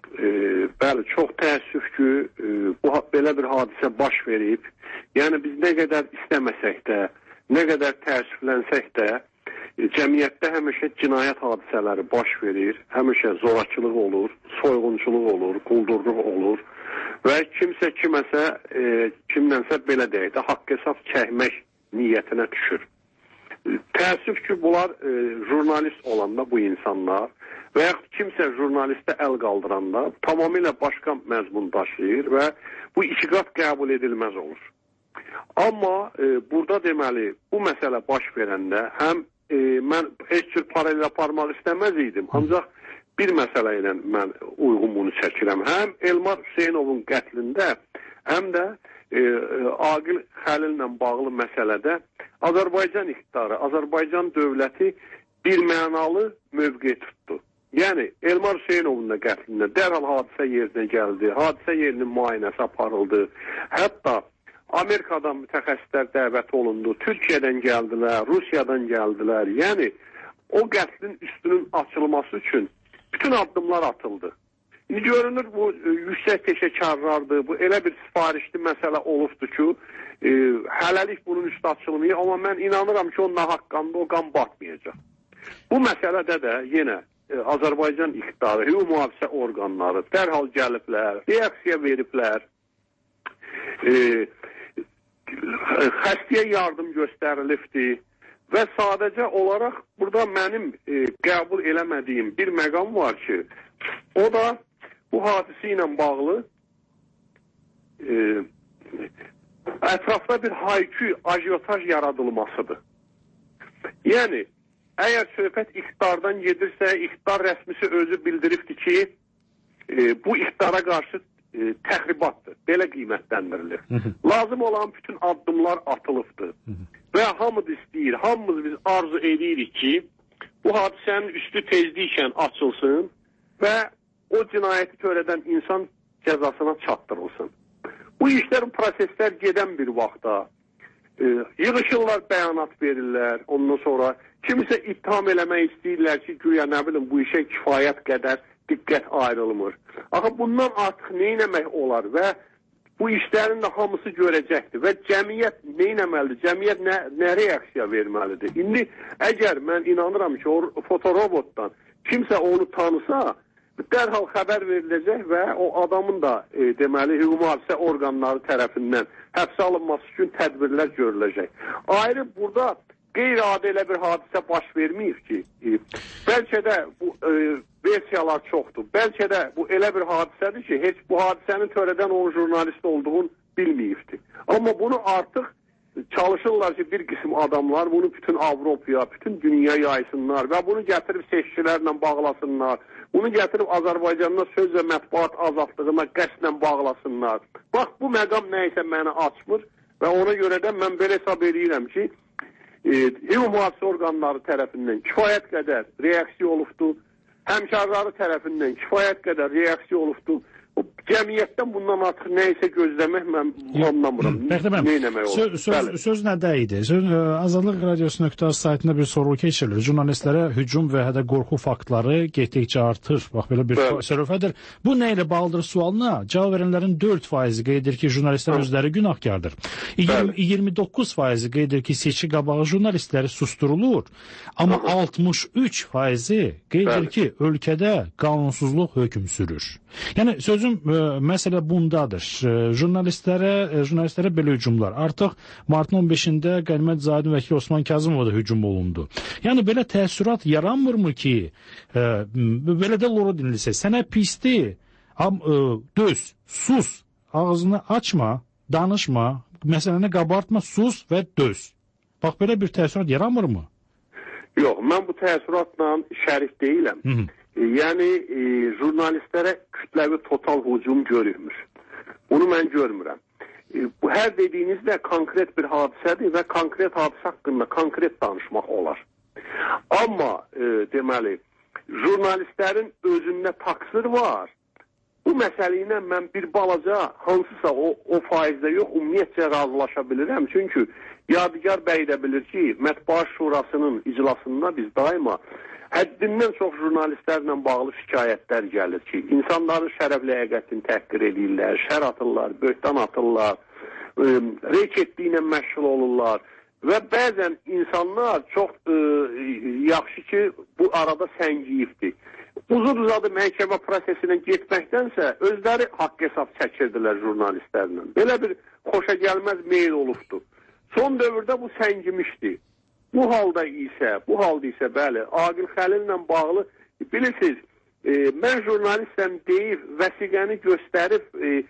Bəli, çox təəssüf ki, belə bir hadisə baş verib. Yəni biz nə qədər istəməsək də, nə qədər təəssüflənsək də, cəmiyyətdə həmişə cinayət hadisələri baş verir, həmişə zorakılıq olur, soyğunçuluq olur, quldurluq olur və kimsə kiməsə, kimlənsə belə deyək də, haqq hesab çəkmək niyyətinə düşür. Təəssüf ki, bunlar jurnalist olanda bu insanlar və yaxud kimsə jurnalistə əl qaldıranda tamamilə başqa məzmun daşıyır və bu ikiqat qəbul edilməz olur. Amma burada deməli, bu məsələ baş verəndə həm mən heç cür paralel aparmaq istəməz idim, ancaq bir məsələ ilə mən uyğun bunu çəkirəm. Həm Elmar Hüseynovun qətlində, həm də Aqil Xəlillə bağlı məsələdə Azərbaycan iqtidarı, Azərbaycan dövləti bir mənalı mövqe tutdu. Yəni, Elmar Hüseynovun da qətlində dərhal hadisə yerinə gəldi, hadisə yerinin müayinəsi aparıldı. Hətta Amerikadan mütəxəssislər dəvət olundu, Türkiyədən gəldilər, Rusiyadan gəldilər. Yəni, o qətlin üstünün açılması üçün bütün addımlar atıldı. İndi görünür, bu yüksək peşəkarlardır, bu elə bir sifarişli məsələ olubdur ki, hələlik bunun üstü açılmıyor, amma mən inanıram ki, onun haqqında o qan batmayacaq. Bu məsələdə də yenə Azərbaycan iqtidarı, hüquq mühafizə orqanları dərhal gəliblər, reaksiya veriblər, xəstəyə yardım göstərilibdir və sadəcə olaraq burada mənim qəbul eləmədiyim bir məqam var ki, o da bu hadisi ilə bağlı ətrafda bir haykü, ajiotaj yaradılmasıdır. Yəni, əgər söhbət iqtidardan gedirsə, iqtidar rəsmisi özü bildiribdir ki, bu iqtidara qarşı təxribatdır, belə qiymətləndirilir. Lazım olan bütün addımlar atılıbdır və hamı da istəyir, hamımız biz arzu edirik ki, bu hadisənin üstü tezliklə açılsın və o cinayəti törədən insan cəzasına çatdırılsın. Bu işlər, proseslər gedən bir vaxtda yığışırlar, bəyanat verirlər, ondan sonra kimisə ittiham eləmək istəyirlər ki, güya nə bilim, bu işə kifayət qədər diqqət ayrılmır. Axı bundan artıq nə etmək olar və bu işlərin də hamısı görəcəkdir və cəmiyyət nə etməlidir, cəmiyyət nə reaksiya verməlidir. İndi əgər mən inanıram ki, o fotorobotdan kimsə onu tanısa, dərhal xəbər veriləcək və o adamın da deməli hüquq mühafizə orqanları tərəfindən həbsə alınması üçün tədbirlər görüləcək. Ayrı burada qeyri-adi elə bir hadisə baş verməyib ki, bəlkə də bu versiyalar çoxdur. Bəlkə də bu elə bir hadisədir ki, heç bu hadisəni törədən o jurnalist olduğunu bilməyibdir. Amma bunu artıq çalışırlar ki, bir qism adamlar bunu bütün Avropaya, bütün dünya yaysınlar və bunu gətirib seçkilərlə bağlasınlar. Bunu gətirib Azərbaycanla söz və mətbuat azadlığına qəsdən bağlasınlar. Bax, bu məqam nəysə məni açmır və ona görə də mən belə hesab edirəm ki, hüquq mühafizə orqanları tərəfindən kifayət qədər reaksiya olubdur, həmkarları tərəfindən kifayət qədər reaksiya olubdur. Cəmiyyətdən bundan artıq nəysə gözləmək mən anlamıram. Söz nədə idi? Azadlıq Radiosu.az saytında bir sorğu keçirilir. Jurnalistlərə hücum və hədə qorxu faktları getdikcə artır. Bax, belə bir səröfədir. Bu nə ilə bağlıdır sualına? Cavab verənlərin 4% qeyd edir ki, jurnalistlər özləri günahkardır. 29% qeyd edir ki, seçki qabağı jurnalistləri susturulur. Amma 63% qeyd edir ki, ölkədə qanunsuzluq hökm sürür. Yəni, sözüm, məsələ bundadır. Jurnalistlərə belə hücumlar. Artıq martın 15-də Qənimət Zahidin vəkili Osman Kazımova da hücum olundu. Yəni, belə təəssürat yaranmırmı ki, belə də loro dinlirsə, sənə pisdir, döz, sus, ağzını açma, danışma, məsələni qabartma, sus və döz. Bax, belə bir təəssürat yaranmırmı? Yox, mən bu təəssüratla şərik deyiləm. Yəni, jurnalistlərə kütləvi total hücum görülmür. Bunu mən görmürəm. Bu hər dediyinizdə konkret bir hadisədir və konkret hadisə haqqında konkret danışmaq olar. Amma, deməli, jurnalistlərin özündə taksir var. Bu məsələ ilə mən bir balaca hansısa o faizdə yox, ümumiyyətcə razılaşa bilirəm. Çünki Yadigar bəy də bilir ki, Mətbuat Şurasının iclasında biz daima həddindən çox jurnalistlərlə bağlı şikayətlər gəlir ki, insanların şərəf ləyaqətini təhqir edirlər, şər atırlar, böhtan atırlar, reketliklə məşğul olurlar və bəzən insanlar çox yaxşı ki, bu arada səngiyibdir. Uzun-uzadı məhkəmə prosesinə getməkdənsə özləri haqq hesab çəkirdilər jurnalistlərlə. Belə bir xoşa gəlməz meyil olubdur. Son dövrdə bu səngimişdir. Bu halda isə bəli, Aqil Xəlillə bağlı bilirsiniz, mən jurnalistəm deyib, vəsiqəni göstərib,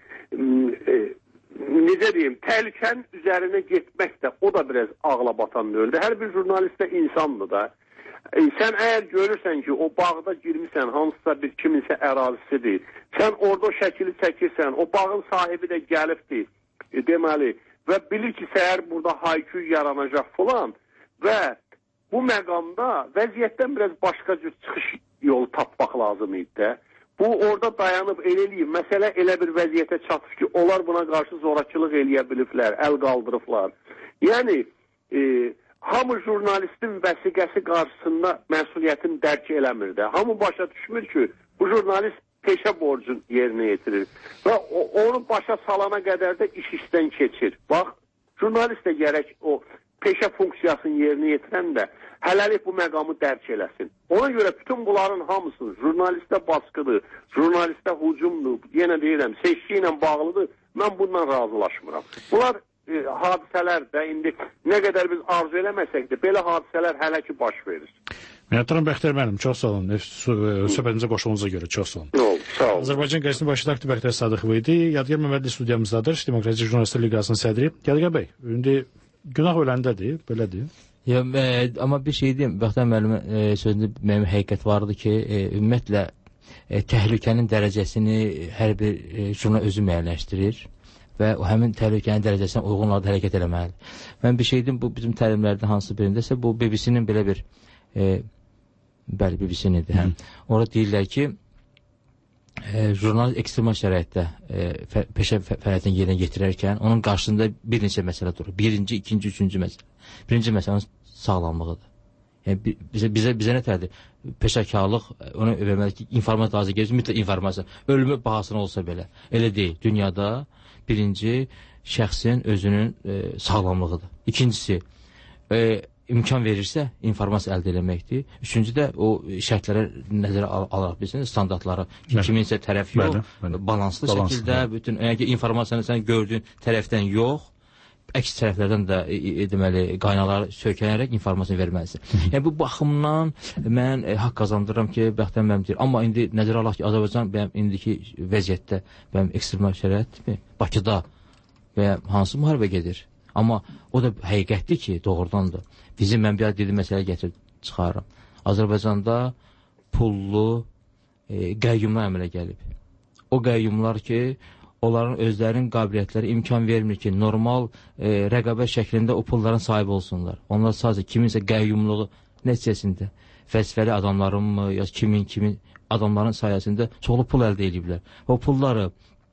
necə deyim, təhlükənin üzərinə getmək də o da biraz ağla batan nöldür. Hər bir jurnalist də insandır da. Sən əgər görürsən ki, o bağda girmişsən, hansısa bir kiminsə ərazisidir, sən orada o şəkili çəkirsən, o bağın sahibi də gəlibdir, deməli, və bilir ki, səhər burada haykü yaranacaq falan və bu məqamda vəziyyətdən biraz başqa cür çıxış yolu tapmaq lazım idi də. Bu, orada dayanıb eləyib, məsələ elə bir vəziyyətə çatır ki, onlar buna qarşı zorakılıq eləyə biliblər, əl qaldırıblar. Yəni, hamı jurnalistin vəsiqəsi qarşısında məsuliyyətini dərk eləmir də. Hamı başa düşmür ki, bu jurnalist peşə borcunu yerinə yetirir və onu başa salana qədər də iş işdən keçir. Bax, jurnalist də gərək o peşə funksiyasını yerinə yetirən də hələlik bu məqamı dərk eləsin. Ona görə bütün bunların hamısı jurnalistə baskıdır, jurnalistə hücumdur, yenə deyirəm, seçki ilə bağlıdır. Mən bundan razılaşmıram. Bunlar hadisələr də indi nə qədər biz arzu eləməsək də belə hadisələr hələ ki baş verir. Minnətdaram Bəxtər müəllim, çox sağ olun. Söhbətimizə qoşulduğunuza görə çox sağ olun. Sağ olun. Azərbaycan qəzetinin başı redaktoru Bəxtər Sadıqov idi. Yadigar Məmmədli studiyamızdadır, Demokratik Jurnalistlər Liqasının sədri. Yadigar bəy, indi günah öləndədir, belədir. Ya, amma bir şey deyim, Bəxtər müəllimin sözündə mənim həqiqət vardı ki, ümumiyyətlə təhlükənin dərəcəsini hər bir jurnal özü müəyyənləşdirir və həmin təhlükənin dərəcəsinə uyğun olaraq hərəkət eləməlidir. Mən bir şey deyim, bu bizim təlimlərdən hansı birindəsə, bu BBC-nin belə bir bəli, BBC-nidir, hə. Orada deyirlər ki, jurnalist ekstremal şəraitdə peşə fəaliyyətini yerinə yetirərkən onun qarşısında bir neçə məsələ durur. Birinci, ikinci, üçüncü məsələ. Birinci məsələ onun sağlamlığıdır. Yəni, bizə nə tərdir? Peşəkarlıq, onu verməli ki, informasiya hazır gelir, mütləq informasiya. Ölümü bahasına olsa belə. Elə deyil. Dünyada birinci şəxsin özünün sağlamlığıdır. İkincisi, imkan verirsə informasiya əldə eləməkdir. Üçüncü də o şərtlərə nəzərə alaraq bilsin, standartları. Kiminsə tərəf yox, balanslı şəkildə, bütün informasiyanı sən gördüyün tərəfdən yox, əks tərəflərdən də deməli qaynalar söykənərək informasiya verməlisin. Yəni bu baxımdan mən haqq qazandırıram ki, Bəxtər müəllim deyir. Amma indi nəzərə alaq ki, Azərbaycan indiki vəziyyətdə ekstremal şəraitdir, Bakıda və hansı müharibə gedir. Amma o da həqiqətdir ki, doğrudandır. Bizim mən bir dedim məsələ gətirib çıxarım. Azərbaycanda pullu qəyyumlar əmələ gəlib. O qəyyumlar ki, onların özlərinin qabiliyyətləri imkan vermir ki, normal rəqabət şəklində o pulların sahibi olsunlar. Onlar sadəcə kiminsə qəyyumluğu nəticəsində vəzifəli adamların mı, ya kimin adamların sayəsində çoxlu pul əldə ediblər. O pulları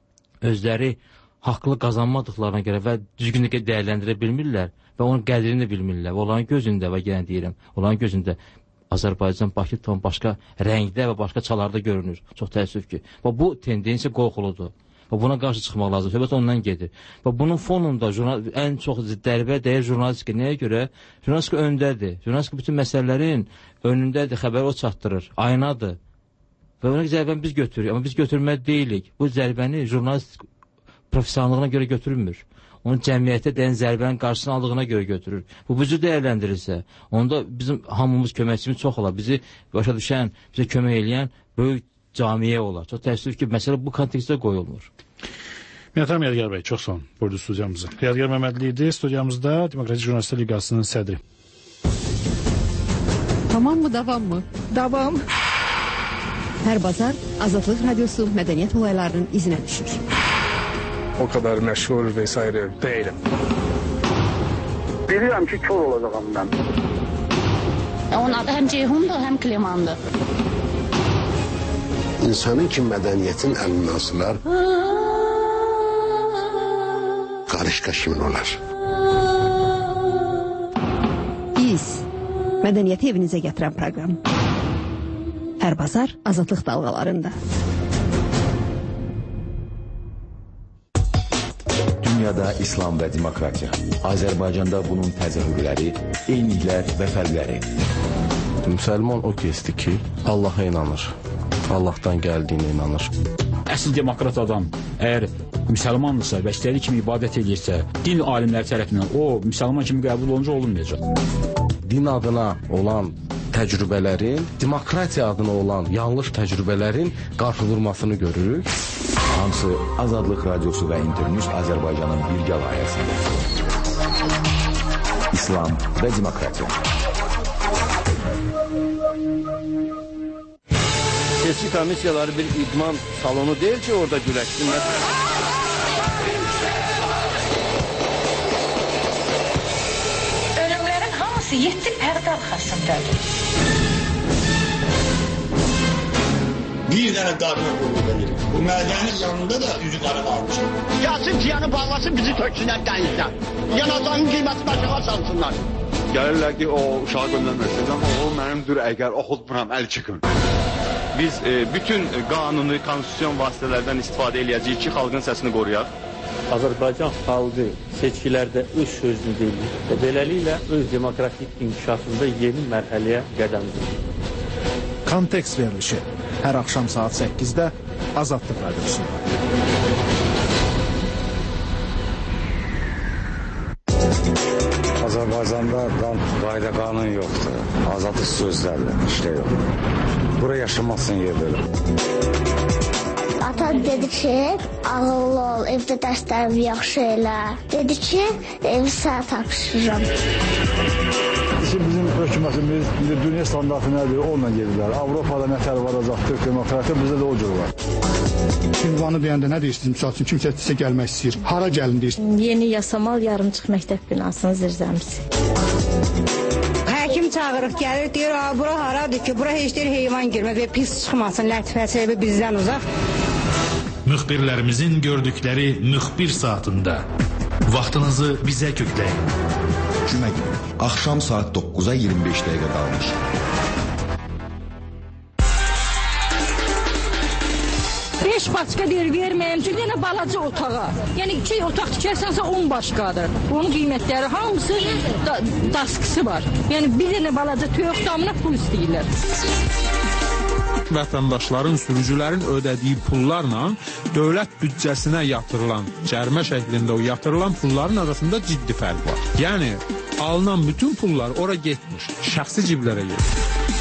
özləri haqlı qazanmadıqlarına görə və düzgün dəyərləndirə bilmirlər və onun qədrini də bilmirlər. Və onların gözündə, və yenə deyirəm, onların gözündə Azərbaycan, Bakı tam başqa rəngdə və başqa çalarda görünür. Çox təəssüf ki. Və bu tendensiya qorxuludur. Və buna qarşı çıxmaq lazım. Söhbət ondan gedir. Və bunun fonunda ən çox dərbə dəyər jurnalistika. Nəyə görə? Jurnalistika öndədir. Jurnalistika bütün məsələlərin önündədir. Xəbəri o çatdırır. Aynadır. Və ona zərbəni biz götürürük. Amma biz götürməli deyilik. Bu zərbəni jurnalist professionallığına görə götürülmür. Onun cəmiyyətə dəyən zərbənin qarşısını aldığına görə götürür. Bu cür dəyərləndirilsə, onda bizim hamımız köməkçimiz çox olar. Bizi başa düşən, bizə kömək eləyən böyük camiyə olar. Çox təəssüf ki, məsələ bu kontekstdə qoyulmur. Minnətdaram Yadigar bəy, çox sağ olun. Buyurdu studiyamıza. Yadigar Məmmədli idi, studiyamızda Demokratik Jurnalistlər Liqasının sədri. Tamam mı, davam mı? Davam. Hər bazar Azadlıq Radiosu mədəniyyət olaylarının izinə düşür. O kadar məşğul vesaire değilim. Bilirəm ki, kör olacağım mən. Onun adı həm Ceyhundur, həm Klimandır. İnsanın ki mədəniyyətin əlindən asılar, qarışqa kimin olar? Biz, mədəniyyəti evinizə gətirən proqram. Hər bazar Azadlıq dalğalarında. Dünyada İslam və demokratiya. Azərbaycanda bunun təzahürləri, eyniliklər və fərqləri. Müsəlman o kəsdir ki, Allaha inanır. Allahdan gəldiyinə inanır. Əsl demokrat adam əgər müsəlmandırsa və istədiyi kimi ibadət edirsə, din alimləri tərəfindən o müsəlman kimi qəbul olunca olunmayacaq. Din adına olan təcrübələrin, demokratiya adına olan yanlış təcrübələrin qarşıdurmasını görürük. Hamısı Azadlıq Radiosu və İnternews Azərbaycanın birgə layihəsində. İslam və demokratiya. Seçki komissiyaları bir idman salonu deyil ki, orada güləşsinlər. Ölümlərin hamısı 7 pərdə arxasındadır. Bir dənə qadına qulluq edir. Bu mədənin yanında da üzü qara qalmış. Gəlsin ciyanı bağlasın, bizi töksünlər dənizdən. Yanacağın qiyməti başına salsınlar. Gəlirlər ki, o uşağı göndərməsin, amma o mənimdir, əgər oxutmuram, əl çıxın. Biz bütün qanuni, konstitusyon vasitələrdən istifadə eləyəcəyik ki, xalqın səsini qoruyaq. Azərbaycan xalqı seçkilərdə öz sözünü deyir və beləliklə öz demokratik inkişafında yeni mərhələyə qədəm qoyur. Kontekst verilişi hər axşam saat 8-də Azadlıq Radiosunda. Azərbaycanda qayda qanun yoxdur. Azadlıq sözlərlə işlə yox. Bura yaşamasın yer verir. Ata dedi ki, ağıllı ol, evdə dərslərimi yaxşı elə. Dedi ki, evi sənə tapşırıram. Bizim hökumətimiz dünya standartı nədir, onunla gedirlər. Avropada nətər var azadlıq, demokratiya, bizdə də o cür var. Ünvanı deyəndə nə deyirsiniz? Misal üçün, kimsə sizə gəlmək istəyir. Hara gəlin deyirsiniz? Yeni Yasamal yarımçıq məktəb binasının zirzəmisi. Həkim çağırıq, gəlir, deyir, bura haradır ki, bura heç deyir heyvan girmə və pis çıxmasın, lətifəsi bizdən uzaq. Müxbirlərimizin gördükləri müxbir saatında vaxtınızı bizə kökləyin. Cümə günü, axşam saat 9-a 25 dəqiqə qalmış. Beş başqa deyir, verməyəm, çünki yenə balaca otağa. Yəni 2 otaq tikərsənsə 10 başqadır. Onun qiymətləri hamısı daskısı var. Yəni bir dənə balaca töyök damına pul istəyirlər. Vətəndaşların, sürücülərin ödədiyi pullarla dövlət büdcəsinə yatırılan, cərimə şəklində o yatırılan pulların arasında ciddi fərq var. Yəni, alınan bütün pullar ora getmiş, şəxsi ciblərə getmiş.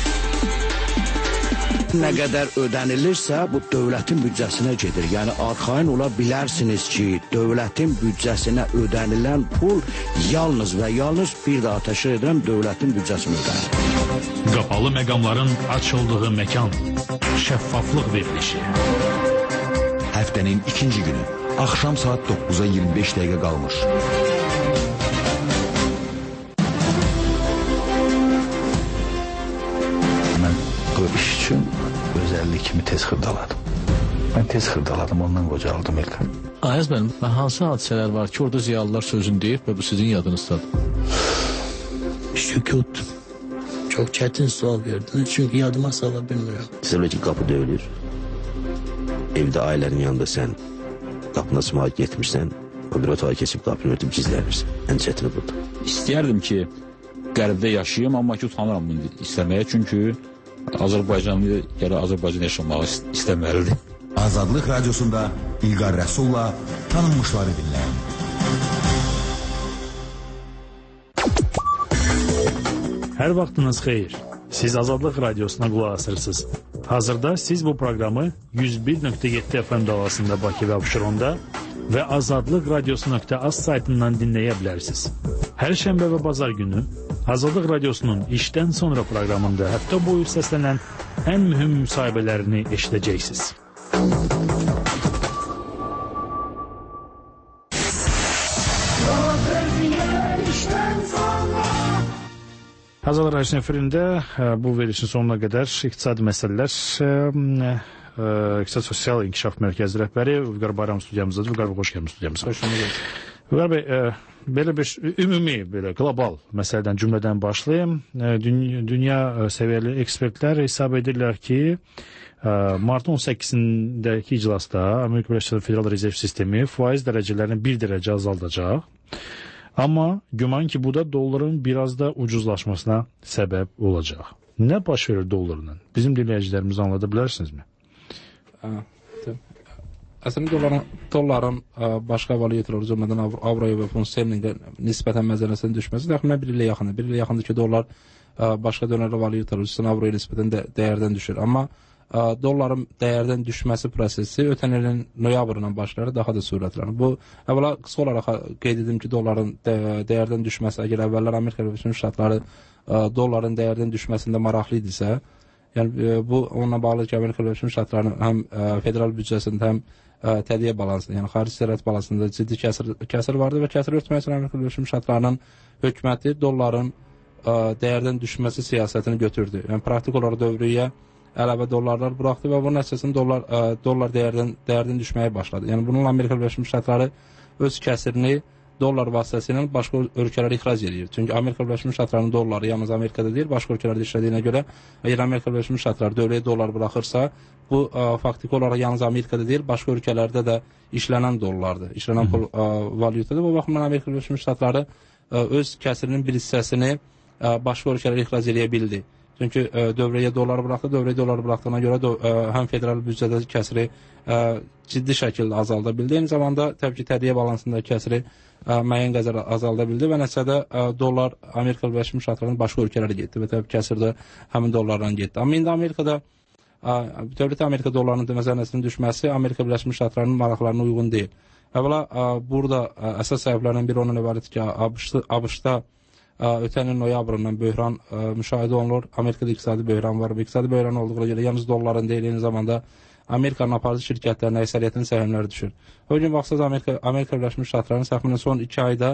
Nə qədər ödənilirsə, bu dövlətin büdcəsinə gedir. Yəni, arxain ola bilərsiniz ki, dövlətin büdcəsinə ödənilən pul yalnız və yalnız bir daha təşkil edən dövlətin büdcəsinə ödənir. Qapalı məqamların açıldığı məkan, şəffaflıq verilişi. Həftənin ikinci günü, axşam saat 9-a 25 dəqiqə qalmış. Mən bu iş üçün özəllik kimi tez xırdaladım. Mən tez xırdaladım, ondan qocaldım ilk. Ayaz mənim, hansı hadisələr var ki, orada ziyalılar sözünü deyib və bu sizin yadınızdadır? Sükut. Çok çetin sual verdin. Çünkü yadıma sala bilmiyorum. Mesela ki kapı dövülür. Evde ailenin yanında sen kapına sımağıt getmişsən, o bir otağı kesip kapını örtüp gizlenirsin. En çetini burada. İstəyərdim ki, qərbdə yaşayayım, amma ki, utanıram bunu istəməyə. Çünki Azərbaycanlı gələ Azərbaycan yaşamağı istəməlidir. Azadlıq Radiosunda İlqar Rəsulla tanınmışları dinləyin. Hər vaxtınız xeyir. Siz Azadlıq Radiosuna qulaq asırsınız. Hazırda siz bu proqramı 101.7 FM dalğasında Bakı və Abşeronda və Azadlıq Radiosu.az saytından dinləyə bilərsiniz. Hər şənbə və bazar günü Azadlıq Radiosunun işdən sonra proqramında həftə boyu səslənən ən mühüm müsahibələrini eşidəcəksiniz. Azadlıq Radiosunun efirində bu verilişin sonuna qədər iqtisadi məsələlər, İqtisad Sosial İnkişaf Mərkəzi rəhbəri Vüqar Bayram studiyamızdadır. Vüqar, xoş gəlmiş studiyamıza. Xoş gəlmiş. Vəli bəy, belə bir ümumi, belə qlobal məsələdən cümlədən başlayayım. Dünya səviyyəli ekspertlər hesab edirlər ki, martın 18-dəki iclasda Amerika Birləşmiş Ştatları Federal Rezerv Sistemi faiz dərəcələrini 1 dərəcə azaldacaq. Amma güman ki, bu da dolların biraz da ucuzlaşmasına səbəb olacaq. Nə baş verir dollarla? Bizim dinləyicilərimizi anlada bilərsinizmi? Əslində dolların başqa valyutalar, cümlədən avroya və fund sterlingə nisbətən məzənnəsinin düşməsi təxminən 1 ilə yaxındır. 1 ilə yaxındır ki, dollar başqa dönərli valyutalar üstün avroya nisbətən dəyərdən düşür. Amma dolların dəyərdən düşməsi prosesi ötən ilin noyabrından başlayaraq daha da sürətlənir. Bu, əvvəla qısa olaraq qeyd edim ki, dolların dəyərdən düşməsi, əgər əvvəllər Amerika Birləşmiş Ştatları dolların dəyərdən düşməsində maraqlı idisə, yəni bu onunla bağlı ki, Amerika Birləşmiş Ştatlarının həm federal büdcəsində, həm tədqiyə balansında, yəni xarici sərhəd balansında ciddi kəsir vardı və kəsir örtmək üçün Amerika Birləşmiş Ştatlarının hökuməti dolların dəyərdən düşməsi siyasətini götürdü. Yəni praktik olaraq dövrüyə əlavə dollarlar buraxdı və bunun əsasında dollar dəyərdən düşməyə başladı. Yəni bununla Amerika Birləşmiş Ştatları öz kəsirini dollar vasitəsilə başqa ölkələrə ixrac edir. Çünki Amerika Birləşmiş Ştatlarının dolları yalnız Amerikada deyil, başqa ölkələrdə işlədiyinə görə, əgər Amerika Birləşmiş Ştatları dövləyə dollar buraxırsa, bu faktiki olaraq yalnız Amerikada deyil, başqa ölkələrdə də işlənən dollardır, işlənən valyutadır. Bu baxımdan Amerika Birləşmiş Ştatları öz kəsirinin bir hissəsini başqa ölkələrə ixrac edə bildi. Çünki dövrəyə dollar buraxdı, dövrəyə dollar buraxdığına görə həm federal büdcədə kəsiri ciddi şəkildə azalda bildi. Eyni zamanda təbii ki, tədqiyə balansında kəsiri müəyyən qədər azalda bildi və nəticədə dollar Amerika Birləşmiş Ştatlarının başqa ölkələrə getdi və təbii kəsir də həmin dollardan getdi. Amma indi Amerikada dövlət Amerika dollarının məzənnəsinin düşməsi Amerika Birləşmiş Ştatlarının maraqlarına uyğun deyil. Əvvəla burada əsas səbəblərdən biri ondan ibarətdir ki, ABŞ-da ötən il noyabrından böhran müşahidə olunur. Amerikada iqtisadi böhran var. İqtisadi böhran olduğuna görə yalnız dolların deyil, eyni zamanda Amerikanın aparıcı şirkətlərinin əksəriyyətinin səhmləri düşür. O gün vaxtsız Amerika Birləşmiş Ştatlarının təxminən son 2 ayda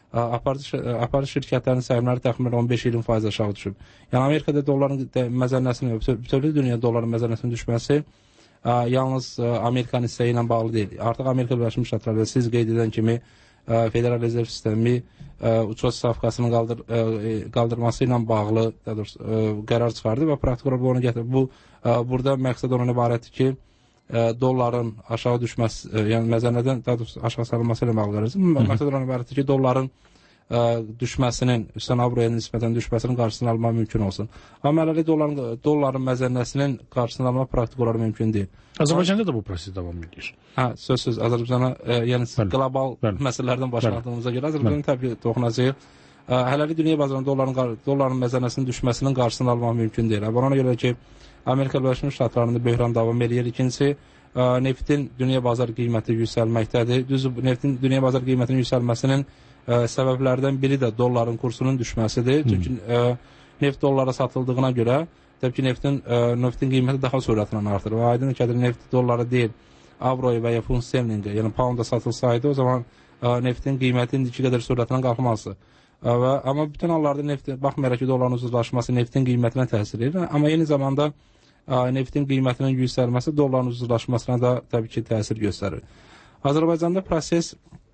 aparıcı şirkətlərinin səhmləri təxminən 15-20% aşağı düşüb. Yəni Amerikada dolların məzənnəsinin, bütövlükdə dünya dolların məzənnəsinin düşməsi yalnız Amerikanın istəyi ilə bağlı deyil. Artıq Amerika Birləşmiş Ştatları və siz qeyd edən kimi Federal Rezerv Sistemi uçuş stavkasının qaldırması ilə bağlı qərar çıxardı və praktik olaraq onu gətirdi. Burada məqsəd ondan ibarətdir ki, dolların aşağı düşməsi, yəni məzənnədən daha doğrusu aşağı salınması ilə bağlı qərar. Məqsəd ondan ibarətdir ki, dolların düşməsinin, üstən avroya nisbətən düşməsinin qarşısını almaq mümkün olsun. Amma hələlik dolların məzənnəsinin qarşısını almaq praktik olaraq mümkün deyil. Azərbaycanda da bu proses davam edir. Sözsüz, Azərbaycana, yəni qlobal məsələlərdən başladığımıza görə Azərbaycan təbii toxunacaq. Hələlik dünya bazarında dolların məzənnəsinin düşməsinin qarşısını almaq mümkün deyil. Ona görə ki, Amerika Birləşmiş Ştatlarında böhran davam edir. İkincisi, neftin dünya bazar qiyməti yüksəlməkdədir. Düzdür, neftin dünya bazar qiymətinin yüksəlməsinin səbəblərdən biri də dolların kursunun düşməsidir. Çünki neft dollara satıldığına görə təbii ki, neftin qiyməti daha sürətlə artır. Və aydın ki, neft dolları deyil, avroya və ya fund sterlingə, yəni pounda satılsaydı, o zaman neftin qiyməti indiki qədər sürətlə qalxmazdı. Amma bütün hallarda baxmayaraq ki, dolların ucuzlaşması neftin qiymətinə təsir edir. Amma eyni zamanda neftin qiymətinin yüksəlməsi dolların ucuzlaşmasına da təbii ki, təsir göstərir. Azərbaycanda proses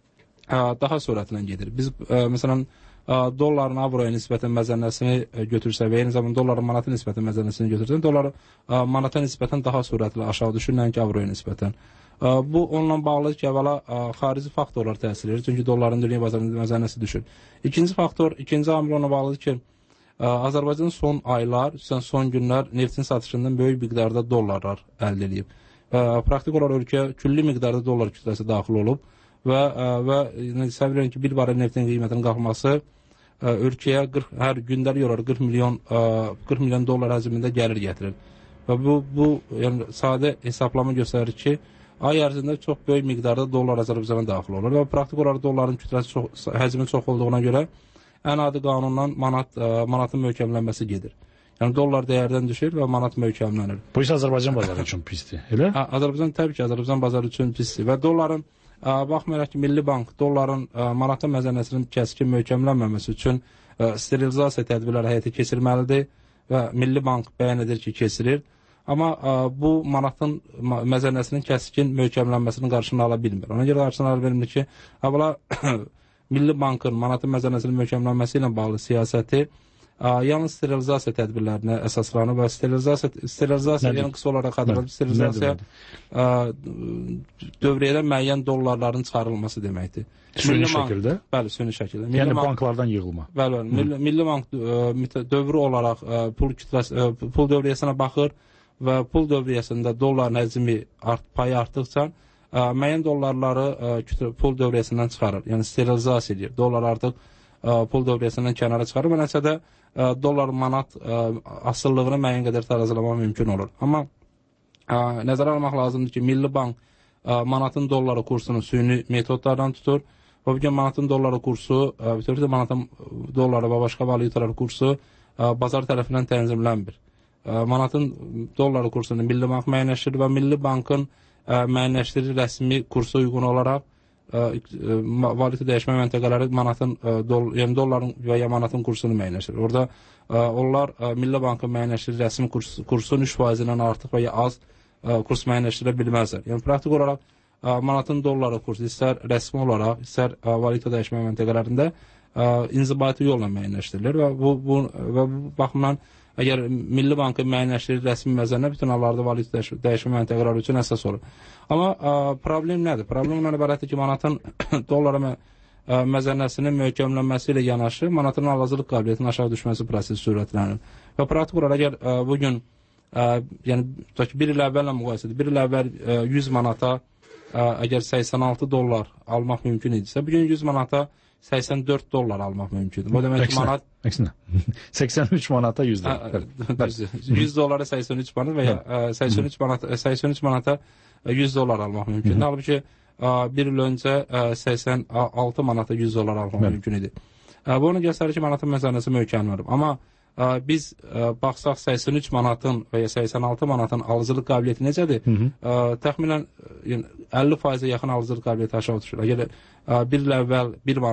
daha sürətlə gedir. Biz, məsələn, dolların avroya nisbətən məzənnəsini götürsək və eyni zamanda dolların manata nisbətən məzənnəsini götürsək, dollar manata nisbətən daha sürətlə aşağı düşür, nəinki avroya nisbətən. Bu, onunla bağlıdır ki, əvvəla xarici faktorlar təsir edir, çünki dolların dünya bazarında məzənnəsi düşür. İkinci amil ona bağlıdır ki, Azərbaycan son aylar, son günlər neftin satışından böyük miqdarda dollarlar əldə edib. Praktik olaraq ölkəyə külli miqdarda dollar kütləsi daxil olub və səbir edirəm ki, bir barel neftin qiymətinin qalxması ölkəyə hər gündəlik olaraq 40 milyon dollar həcmində gəlir gətirir. Və bu yəni, sadə hesablama göstərir ki, ay ərzində çox böyük miqdarda dollar Azərbaycana daxil olur və praktik olaraq dolların kütləsi həcmi çox olduğuna görə ən adi qanundan manatın möhkəmlənməsi gedir. Yəni dollar dəyərdən düşür və manat möhkəmlənir. Bu isə Azərbaycan bazarı üçün pisdir, elə? Təbii ki, Azərbaycan bazarı üçün pisdir və dolların baxmayaraq ki, Milli Bank dolların manata məzənnəsinin kəskin möhkəmlənməməsi üçün sterilizasiya tədbirləri həyata keçirməlidir və Milli Bank bəyan edir ki, keçirir. Amma bu manatın məzənnəsinin kəskin möhkəmlənməsinin qarşısını ala bilmir. Ona görə qarşısını ala bilmir ki, əvvəla Milli Bankın manatın məzənnəsinin möhkəmlənməsi ilə bağlı siyasəti yalnız sterilizasiya tədbirlərinə əsaslanır və sterilizasiya yəni qısa olaraq xatırladım, sterilizasiya dövriyyədən müəyyən dollarların çıxarılması deməkdir. Süni şəkildə? Bəli, süni şəkildə. Yəni banklardan yığılma. Bəli, Milli Bank dövrü olaraq pul dövriyyəsinə baxır və pul dövriyyəsində dolların həcmi payı artdıqca müəyyən dollarları pul dövriyyəsindən çıxarır. Yəni sterilizasiya edir. Dollar artıq pul dövriyyəsindən kənara çıxarır və nəticədə dollar manat asıllığını müəyyən qədər tarazlamaq mümkün olur. Amma nəzərə almaq lazımdır ki, Milli Bank manatın dolları kursunu süni metodlardan tutur və bugün manatın dolları kursu, bütövlükdə manatın dolları və başqa valyutalar kursu bazar tərəfindən tənzimlənmir. Manatın dolları kursunu Milli Bank müəyyənləşdirir və Milli Bankın müəyyənləşdirir rəsmi kursa uyğun olaraq valyuta dəyişmə məntəqələri manatın, yəni dolların və ya manatın kursunu müəyyənləşdirir. Orada onlar Milli Bankın müəyyənləşdirir rəsmi kursun 3%-dən artıq və ya az kurs müəyyənləşdirə bilməzlər. Yəni praktik olaraq manatın dolları kursu istər rəsmi olaraq, istər valyuta dəyişmə məntəqələrində inzibati yolla müəyyənləşdirilir və bu baxımdan əgər Milli Bankın müəyyənləşdirir rəsmi məzənnə bütün hallarda valyuta dəyişmə məntəqələri üçün əsas olur. Amma problem nədir? Problem ondan ibarətdir ki, manatın dollara məzənnəsinin möhkəmlənməsi ilə yanaşı manatın hal-hazırlıq qabiliyyətinin aşağı düşməsi prosesi sürətlənir. Və praktik olaraq əgər bugün yəni bir il əvvəllə müqayisədir, bir il əvvəl 100 manata əgər 86 dollar almaq mümkün idisə, bugün 100 manata 84 dollar almaq mümkündür. Bu demək ki, manat... Əksinə. 83 manata 100 dollar. 100 dollara 83 manat və ya 83 manata 100 dollar almaq mümkündür. Halbuki bir il öncə 86 manata 100 dollar almaq mümkün idi. Bu onu göstərir ki, manatın məzənnəsi möhkəmlənir. Amma biz baxsaq 83 manatın və ya 86 manatın alıcılıq qabiliyyəti necədir? Təxminən 50%-ə yaxın alıcılıq qabiliyyəti aşağı düşür. Əgər bir il əvvəl 1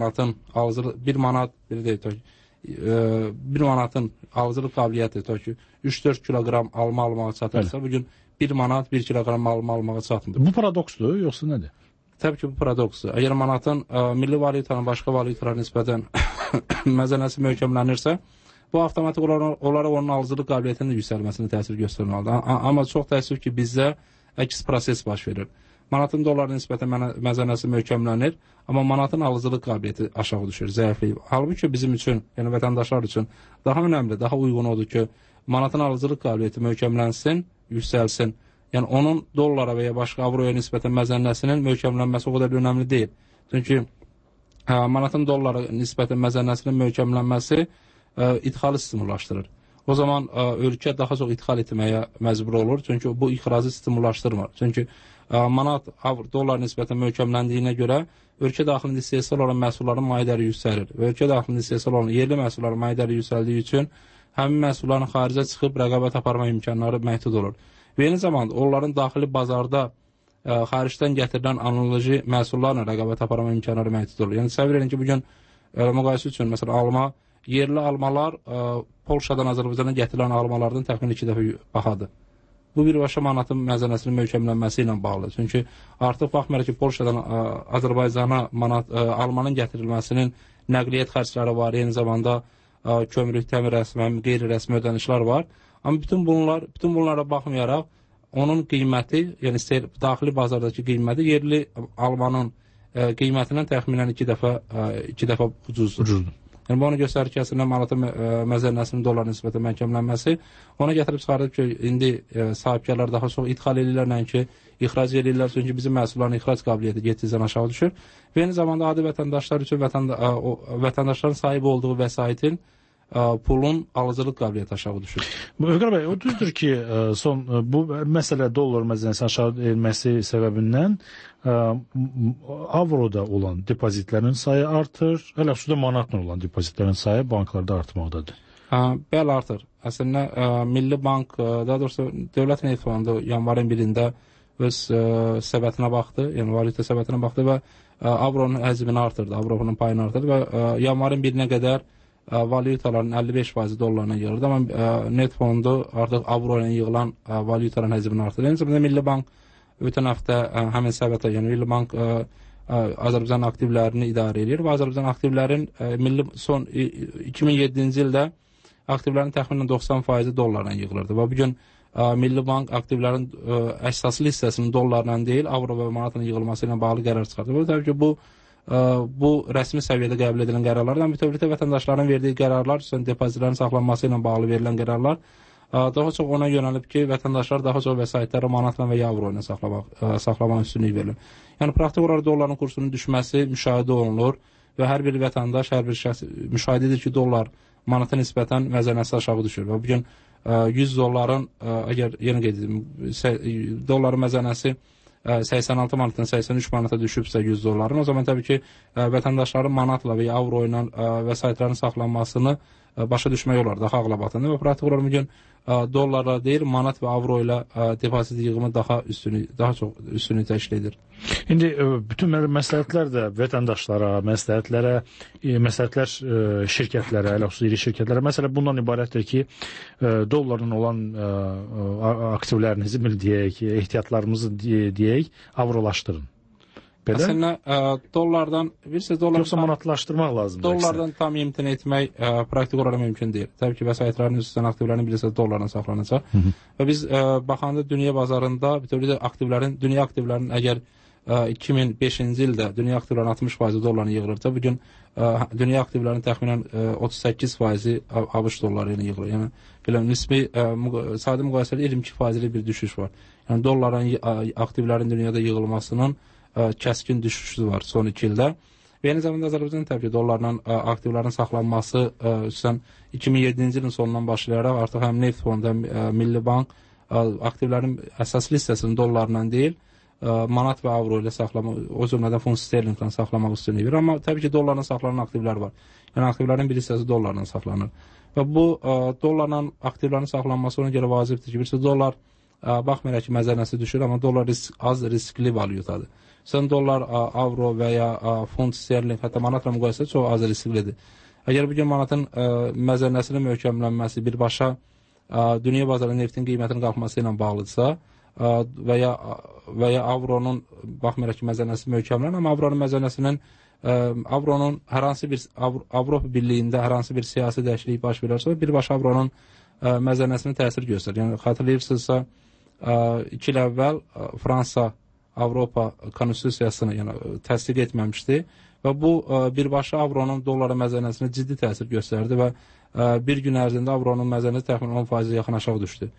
manatın alıcılıq qabiliyyəti 3-4 kiloqram alma almağa çatırsa, bugün 1 manat 1 kiloqram alma almağa çatmır. Bu paradoksdur, yoxsa nədir? Təbii ki, bu paradoksdur. Əgər manatın milli valyutanın başqa valyutalara nisbətən məzənnəsi möhkəmlənirsə, bu avtomatik olaraq onun alıcılıq qabiliyyətinin yüksəlməsində təsir göstərməlidir. Amma çox təəssüf ki, bizdə əks proses baş verir. Manatın dollara nisbətən məzənnəsi möhkəmlənir, amma manatın alıcılıq qabiliyyəti aşağı düşür, zəifləyir. Halbuki bizim üçün, yəni vətəndaşlar üçün daha önəmli, daha uyğun odur ki, manatın alıcılıq qabiliyyəti möhkəmlənsin, yüksəlsin. Yəni onun dollara və ya başqa avroya nisbətən məzənnəsinin möhkəmlənməsi o qədər önəmli deyil. Çünki manatın dollara nisbətən məzənnəsinin möhkəmlənməsi idxalı stimullaşdırır. O zaman ölkə daha çox idxal etməyə məcbur olur. Çünki bu ixracı stimullaşdırmır. Çünki manat dollar nisbətən möhkəmləndiyinə görə ölkə daxilində istehsal olan məhsulların maidəri yüksəlir. Ölkə daxilində istehsal olan yerli məhsulların maidəri yüksəldiyi üçün həmin məhsulların xaricə çıxıb rəqabət aparma imkanları məhdud olur. Və eyni zamanda onların daxili bazarda xaricdən gətirilən analoji məhsullarla rəqabət aparma imkanları məhdud olur. Yəni təsəvvür edin ki, bugün müqayisə üçün məsələn yerli almalar Polşadan Azərbaycana gətirilən almalardan təxminən 2 dəfə bahadır. Bu birbaşa manatın məzənnəsinin möhkəmlənməsi ilə bağlı. Çünki artıq baxmayaraq ki, Polşadan Azərbaycana almanın gətirilməsinin nəqliyyat xərcləri var, eyni zamanda kömrük, təmir rəsmi, qeyri-rəsmi ödənişlər var. Amma bütün bunlara baxmayaraq onun qiyməti, yəni daxili bazardakı qiyməti yerli almanın qiymətindən təxminən 2 dəfə ucuzdur. Yəni, bu onu göstərir ki, əslində manatın məzənnəsinin dollar nisbətən möhkəmlənməsi ona gətirib çıxarıb ki, indi sahibkarlar daha çox idxal edirlər, nəinki ixrac edirlər, çünki bizim məhsulların ixrac qabiliyyəti getdikcə aşağı düşür. Və eyni zamanda adi vətəndaşlar üçün vətəndaşların sahib olduğu vəsaitin pulun alıcılıq qabiliyyəti aşağı düşür. Öqər bəy, o düzdür ki, bu məsələ dollar məzənnəsi aşağı edilməsi səbəbindən avroda olan depozitlərin sayı artır, hələ xüsusilə manatla olan depozitlərin sayı banklarda artmaqdadır. Bəli, artır. Əslində, Milli Bank, daha doğrusu Dövlət Neft Fondu yanvarın 1-də öz səbətinə baxdı, yəni valyuta səbətinə baxdı və avronun həcmini artırdı, avronun payını artırdı və yanvarın 1-nə qədər valyutaların 55% dollarla yığılırdı, amma net fondu artıq avro ilə yığılan valyutaların həcmini artırır. Eyni zamanda Milli Bank ötən həftə həmin səbəbə, yəni Milli Bank Azərbaycan aktivlərini idarə edir və Azərbaycan aktivlərin son 2007-ci ildə aktivlərin təxminən 90% dollarla yığılırdı və bugün Milli Bank aktivlərin əsaslı hissəsinin dollarla deyil, avro və manatla yığılması ilə bağlı qərar çıxardı. Və təbii ki, bu rəsmi səviyyədə qəbul edilən qərarlardan bütövlükdə vətəndaşların verdiyi qərarlar, depozitlərin saxlanması ilə bağlı verilən qərarlar daha çox ona yönəlib ki, vətəndaşlar daha çox vəsaitləri manatla və ya avro ilə saxlamaq üstünlük verilir. Yəni, praktik olaraq dolların kursunun düşməsi müşahidə olunur və hər bir vətəndaş, hər bir şəxs müşahidə edir ki, dollar manata nisbətən məzənəsi aşağı düşür. Və bugün 100 dolların, əgər yenə qeyd edim, dolların məzənəsi 86 manatdan 83 manata düşübsə 100 dolların, o zaman təbii ki, vətəndaşların manatla və ya avro ilə vəsaitlərin saxlanmasını başa düşmək olar, daha ağla batında və praktik olaraq bugün dollarla deyil, manat və avro ilə depozit yığımı daha çox üstünlük təşkil edir. İndi bütün məsləhətlər də vətəndaşlara, məsləhətlər şirkətlərə, elə xüsusi iri şirkətlərə, məsələ bundan ibarətdir ki, dolların olan aktivlərinizi deyək, ehtiyatlarımızı deyək, avrolaşdırın. Əslində, dollardan, yoxsa manatlaşdırmaq lazımdır. Dollardan tam imtina etmək praktik olaraq mümkün deyil. Təbii ki, vəsaitlərin üstündən aktivlərin bilirsiniz dollarla saxlanacaq. Və biz baxanda dünya bazarında bütövlükdə dünya aktivlərinin əgər 2005-ci ildə dünya aktivlərinin 60% dollarını yığılırsa, bugün dünya aktivlərinin təxminən 38% ABŞ dolları ilə yığılır. Yəni, belə nisbi sadə müqayisədə 22%lik bir düşüş var. Yəni, dolların aktivlərin dünyada yığılmasının kəskin düşüşü var son 2 ildə. Və eyni zamanda Azərbaycan təbii ki, dollarla aktivlərin saxlanması xüsusən 2007-ci ilin sonundan başlayaraq artıq həm neft fondu, həm Milli Bank aktivlərin əsaslı hissəsini dollarla deyil, manat və avro ilə saxlamaq, o cümlədən fond sterlinglə saxlamaq üstünlüyü verir. Amma təbii ki, dollarla saxlanan aktivlər var. Yəni aktivlərin bir hissəsi dollarla saxlanır. Və bu dollarla aktivlərin saxlanması ona görə vacibdir ki, birisi dollar baxmayaraq ki, məzənəsi düşür, amma dollar az riskli valyutadır. Sən dollar, avro və ya fond sterling, hətta manatla müqayisədə çox az risklidir. Əgər bugün manatın məzənəsinin möhkəmlənməsi birbaşa dünya bazarında neftin qiymətinin qalxması ilə bağlıdırsa və ya avronun baxmayaraq ki, məzənəsi möhkəmlənir, amma avronun məzənəsinin avronun hər hansı bir Avropa Birliyində hər hansı bir siyasi dəyişiklik baş verərsə, birbaşa avronun məzənəsinə təsir göstərir. Yəni, xatırlayırsınızsa, 2 il əvvəl Fransa Avropa konstitusiyasını təsdiq etməmişdi və bu birbaşa avronun dollara məzənəsinə ciddi təsir göstərdi və bir gün ərzində avronun məzənəsi təxminən 10% yaxın aşağı düşdü.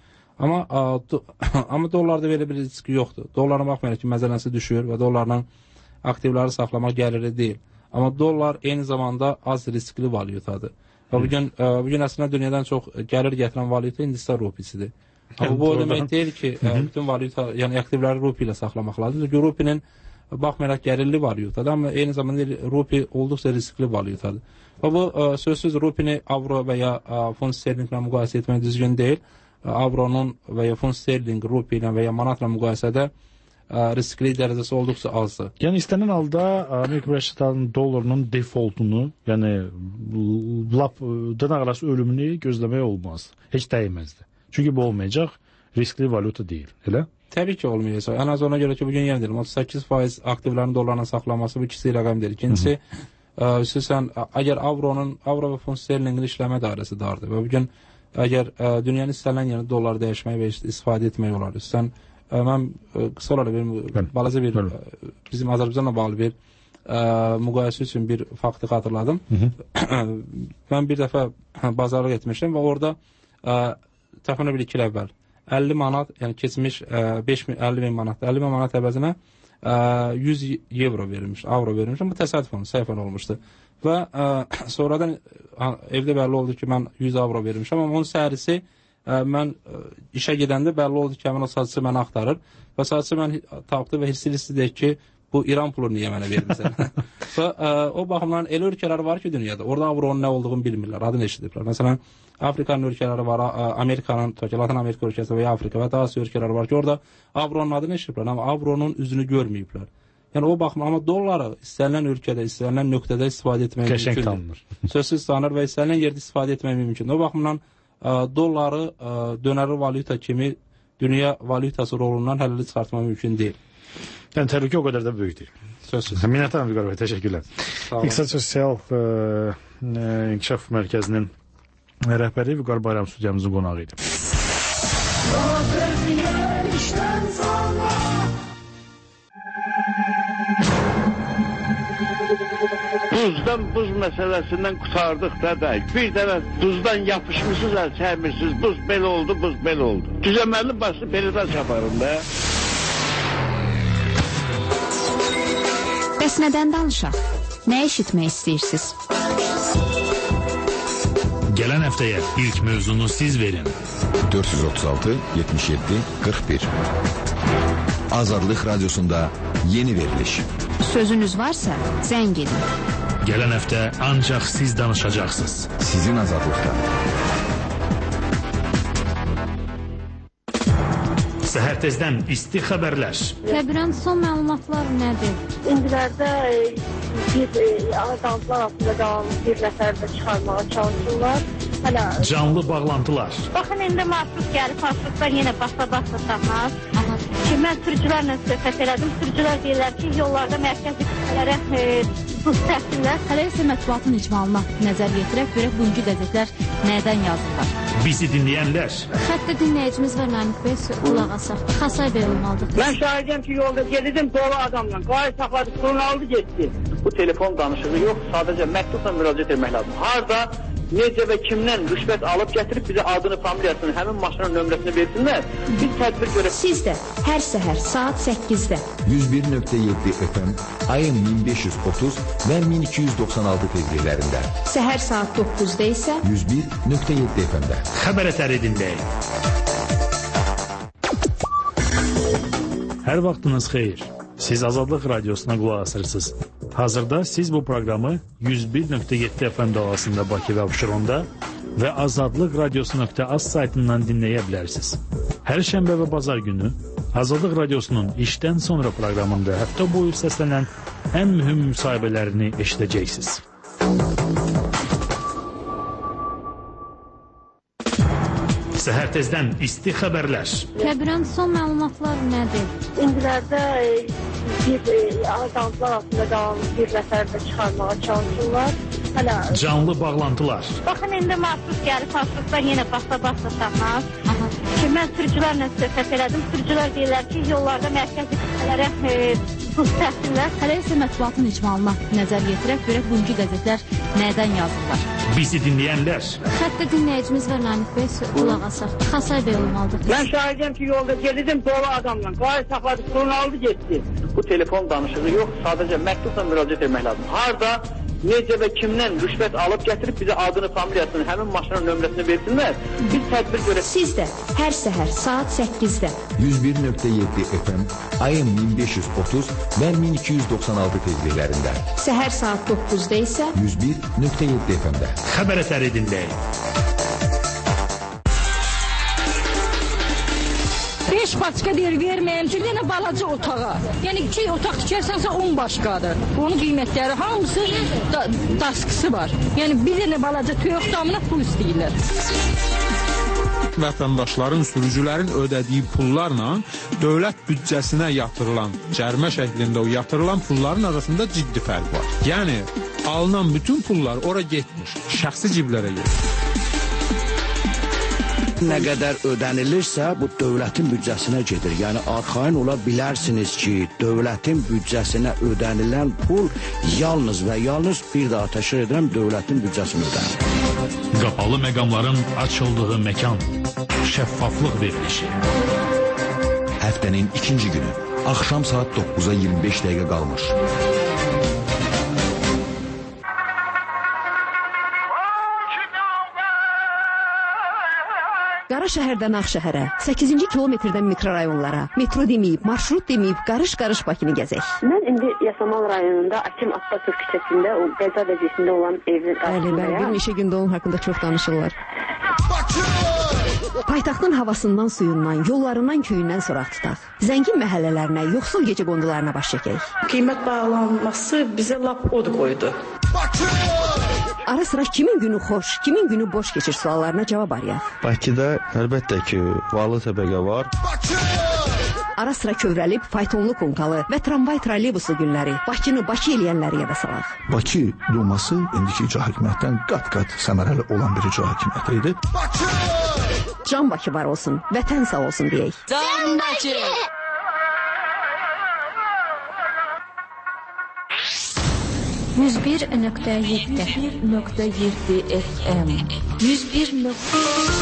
Amma dollarda belə bir riski yoxdur. Dollara baxmayaraq ki, məzənəsi düşür və dollarla aktivləri saxlamaq gəliri deyil. Amma dollar eyni zamanda az riskli valyutadır. Və bugün əslində dünyadan çox gəlir gətirən valyuta Hindistan rupisidir. Amma bu o demək deyil ki, bütün valyuta, yəni aktivləri rupi ilə saxlamaq lazımdır. Çünki rupinin baxmayaraq gəlirli valyutadır, amma eyni zamanda rupi olduqca riskli valyutadır. Və bu sözsüz rupini avro və ya fond sterlinglə müqayisə etmək düzgün deyil. Avronun və ya fond sterling rupi ilə və ya manatla müqayisədə riskli dərəcəsi olduqca azdır. Yəni istənilən halda Amerika Birləşmiş Ştatlarının dollarının defaultunu, yəni lap dırnaqarası ölümünü gözləmək olmaz. Heç dəyməzdi. Çünki bu olmayacaq, riskli valyuta deyil, elə? Təbii ki, olmayacaq. Ən az ona görə ki, bugün yenə deyirəm, 38% aktivlərin dollarla saxlanması bu kiçik rəqəm deyil. İkincisi, xüsusən, əgər avro və fond sterlingin işləmə dairəsi dardır və bugün əgər dünyanın istənilən yerinə dollar dəyişmək və istifadə etmək olar. Xüsusən, mən qısa olaraq balaca bir, bizim Azərbaycanla bağlı bir müqayisə üçün bir faktı xatırladım. Mən bir dəfə bazarlıq etmişdim və orada təxminən bir 2 il əvvəl 50 manat, yəni keçmiş 50 min manat, 50 min manat əvəzinə 100 avro verilmişdim. Bu təsadüfən, səhvən olmuşdu. Və sonradan evdə bəlli oldu ki, mən 100 avro vermişəm, amma onun səhərisi mən işə gedəndə bəlli oldu ki, həmin o satıcı məni axtarır və satıcı məni tapdı və hissi deyək ki, bu İran pulu niyə mənə vermirsən? Və o baxımdan elə ölkələr var ki, dünyada, orada avronun nə olduğunu bilmirlər, adını eşidiblər. Məsələn, Afrikanın ölkələri var, Amerikanın, Latin Amerika ölkəsi və ya Afrika və daha Asiya ölkələri var ki, orada avronun adını eşidiblər, amma avronun üzünü görməyiblər. Yəni o baxımdan amma dolları istənilən ölkədə, istənilən nöqtədə istifadə etmək mümkündür. Sözsüz tanır və istənilən yerdə istifadə etmək mümkündür. O baxımdan dolları dönərli valyuta kimi dünya valyutası rolundan həlli çıxartmaq mümkün deyil. Yəni təhlükə o qədər də böyük deyil. Sözsüz. Minnətdaram Vüqar bəy, təşəkkürlər. İqtisad Sosial İnkişaf Mərkəzinin rəhbəri Vüqar Bayram studiyamızın qonağı idi. Buzdan buz məsələsindən qutardıq da bəy. Bir dənə buzdan yapışmışsınız, çəkmirsiniz. Buz belə oldu, buz belə oldu. Düzəməlli başlı belədən çaparım da. Bəs nədən danışaq? Nə eşitmək istəyirsiniz? Gələn həftəyə ilk mövzunu siz verin. 436 77 41 Azadlıq Radiosunda yeni veriliş. Sözünüz varsa zəng edin. Gələn həftə ancaq siz danışacaqsınız. Sizin azadlıqda. Səhər tezdən isti xəbərlər. Təbirən son məlumatlar nədir? İndilərdə azadlıqlar altında qalan bir nəfər də çıxarmağa çalışırlar. Canlı bağlantılar. Baxın, indi marşrut gəlib, marşrutlar yenə basa-basa tapmaz. Mən sürücülərlə söhbət elədim. Sürücülər deyirlər ki, yollarda mərkəzi kütlələrə buz təhsillər. Hələ isə mətbuatın icmalına nəzər yetirək, görək bugünkü qəzetlər nədən yazırlar. Bizi dinləyənlər. Xəttə dinləyicimiz var, Namik Bey, qulaq asaq. Xasay Bey olmalıdır. Mən şahidəm ki, yolda gedirdim dolu adamla. Qayı saxladı, pulunu aldı, getdi. Bu telefon danışığı yox, sadəcə məktubla müraciət etmək lazım. Harda, necə və kimdən rüşvət alıb gətirib bizə adını, familiyasını, həmin maşının nömrəsini versinlər. Biz tədbir görək. Siz də hər səhər saat 8-də 101.7 FM, ayın 1530 və 1296 tezliklərində. Səhər saat 9-da isə 101.7 FM-də. Xəbər ətəri dinləyin. Hər vaxtınız xeyir. Siz Azadlıq Radiosuna qulaq asırsınız. Hazırda siz bu proqramı 101.7 FM dalğasında Bakı və Abşeronda və Azadlıq Radiosu.az saytından dinləyə bilərsiniz. Hər şənbə və bazar günü Azadlıq Radiosunun işdən sonra proqramında həftə boyu səslənən ən mühüm müsahibələrini eşidəcəksiniz. Səhər tezdən isti xəbərlər. Təbirən son məlumatlar nədir? İndilərdə azadlıqlar altında qalan bir nəfər də çıxarmağa çalışırlar. Canlı bağlantılar. Baxın, indi marşrut gəlib, marşrutlar yenə basa-basa tapmaz. Mən sürücülərlə söhbət elədim. Sürücülər deyirlər ki, yollarda mərkəzi kütlələrə buz təhsillər. Hələ isə mətbuatın icmalına nəzər yetirək, görək bugünkü qəzetlər nədən yazırlar. Bizi dinləyənlər. Xəttə dinləyicimiz var, Namik Bey, qulaq asaq. Xasay Bey olmalıdır. Mən şahidəm ki, yolda gedirdim dolu adamla. Qayı saxladı, pulunu aldı, getdi. Bu telefon danışığı yox, sadəcə məktubla müraciət etmək lazım. Harda, necə və kimdən rüşvət alıb gətirib bizə adını, familiyasını, həmin maşının nömrəsini versinlər. Biz tədbir görək. Siz də hər səhər saat 8-də 101.7 FM, ayın 1530 və 1296 tezliklərində. Səhər saat 9-da isə 101.7 FM-də. Xəbər ətəri dinləyin. 5 başqa deyir verməyəm ki, yenə balaca otağa. Yəni 2 otaq tikərsənsə 10 başqadır. Onun qiymətləri hamısı daskısı var. Yəni bir dənə balaca toyuq damına pul istəyirlər. Vətəndaşların, sürücülərin ödədiyi pullarla dövlət büdcəsinə yatırılan, cərimə şəklində o yatırılan pulların arasında ciddi fərq var. Yəni alınan bütün pullar ora getmiş, şəxsi ciblərə getmiş. Nə qədər ödənilirsə, bu dövlətin büdcəsinə gedir. Yəni, arxain ola bilərsiniz ki, dövlətin büdcəsinə ödənilən pul yalnız və yalnız bir daha təşkil edirəm, dövlətin büdcəsini ödənir. Qapalı məqamların açıldığı məkan. Şəffaflıq verilişi. Həftənin ikinci günü, axşam saat 9-a 25 dəqiqə qalmış. Qaraşəhərdən Ağşəhərə, 8-ci kilometrdən mikrorayonlara, metro deməyib, marşrut deməyib, qarış-qarış Bakını gəzək. Mən indi Yasamal rayonunda Akim Abbasov küçəsində, o qəza vəziyyətində olan evin qarşısındayam. Bəli, bir neçə gündə onun haqqında çox danışırlar. Paytaxtın havasından, suyundan, yollarından, köyündən soraq tutaq. Zəngin məhəllələrinə, yoxsul gecə qondularına baş çəkək. Qiymət bağlanması bizə lap od qoydu. Ara sıra kimin günü xoş, kimin günü boş keçir suallarına cavab arayaq. Bakıda əlbəttə ki, varlı təbəqə var. Ara sıra kövrəlib faytonlu konkalı və tramvay trolleybusu günləri Bakını Bakı eləyənləri yada salaq. Bakı Duması indiki icra hakimiyyətdən qat-qat səmərəli olan bir icra hakimiyyəti idi. Can Bakı var olsun, vətən sağ olsun deyək. Can Bakı! %1.7 FM 101.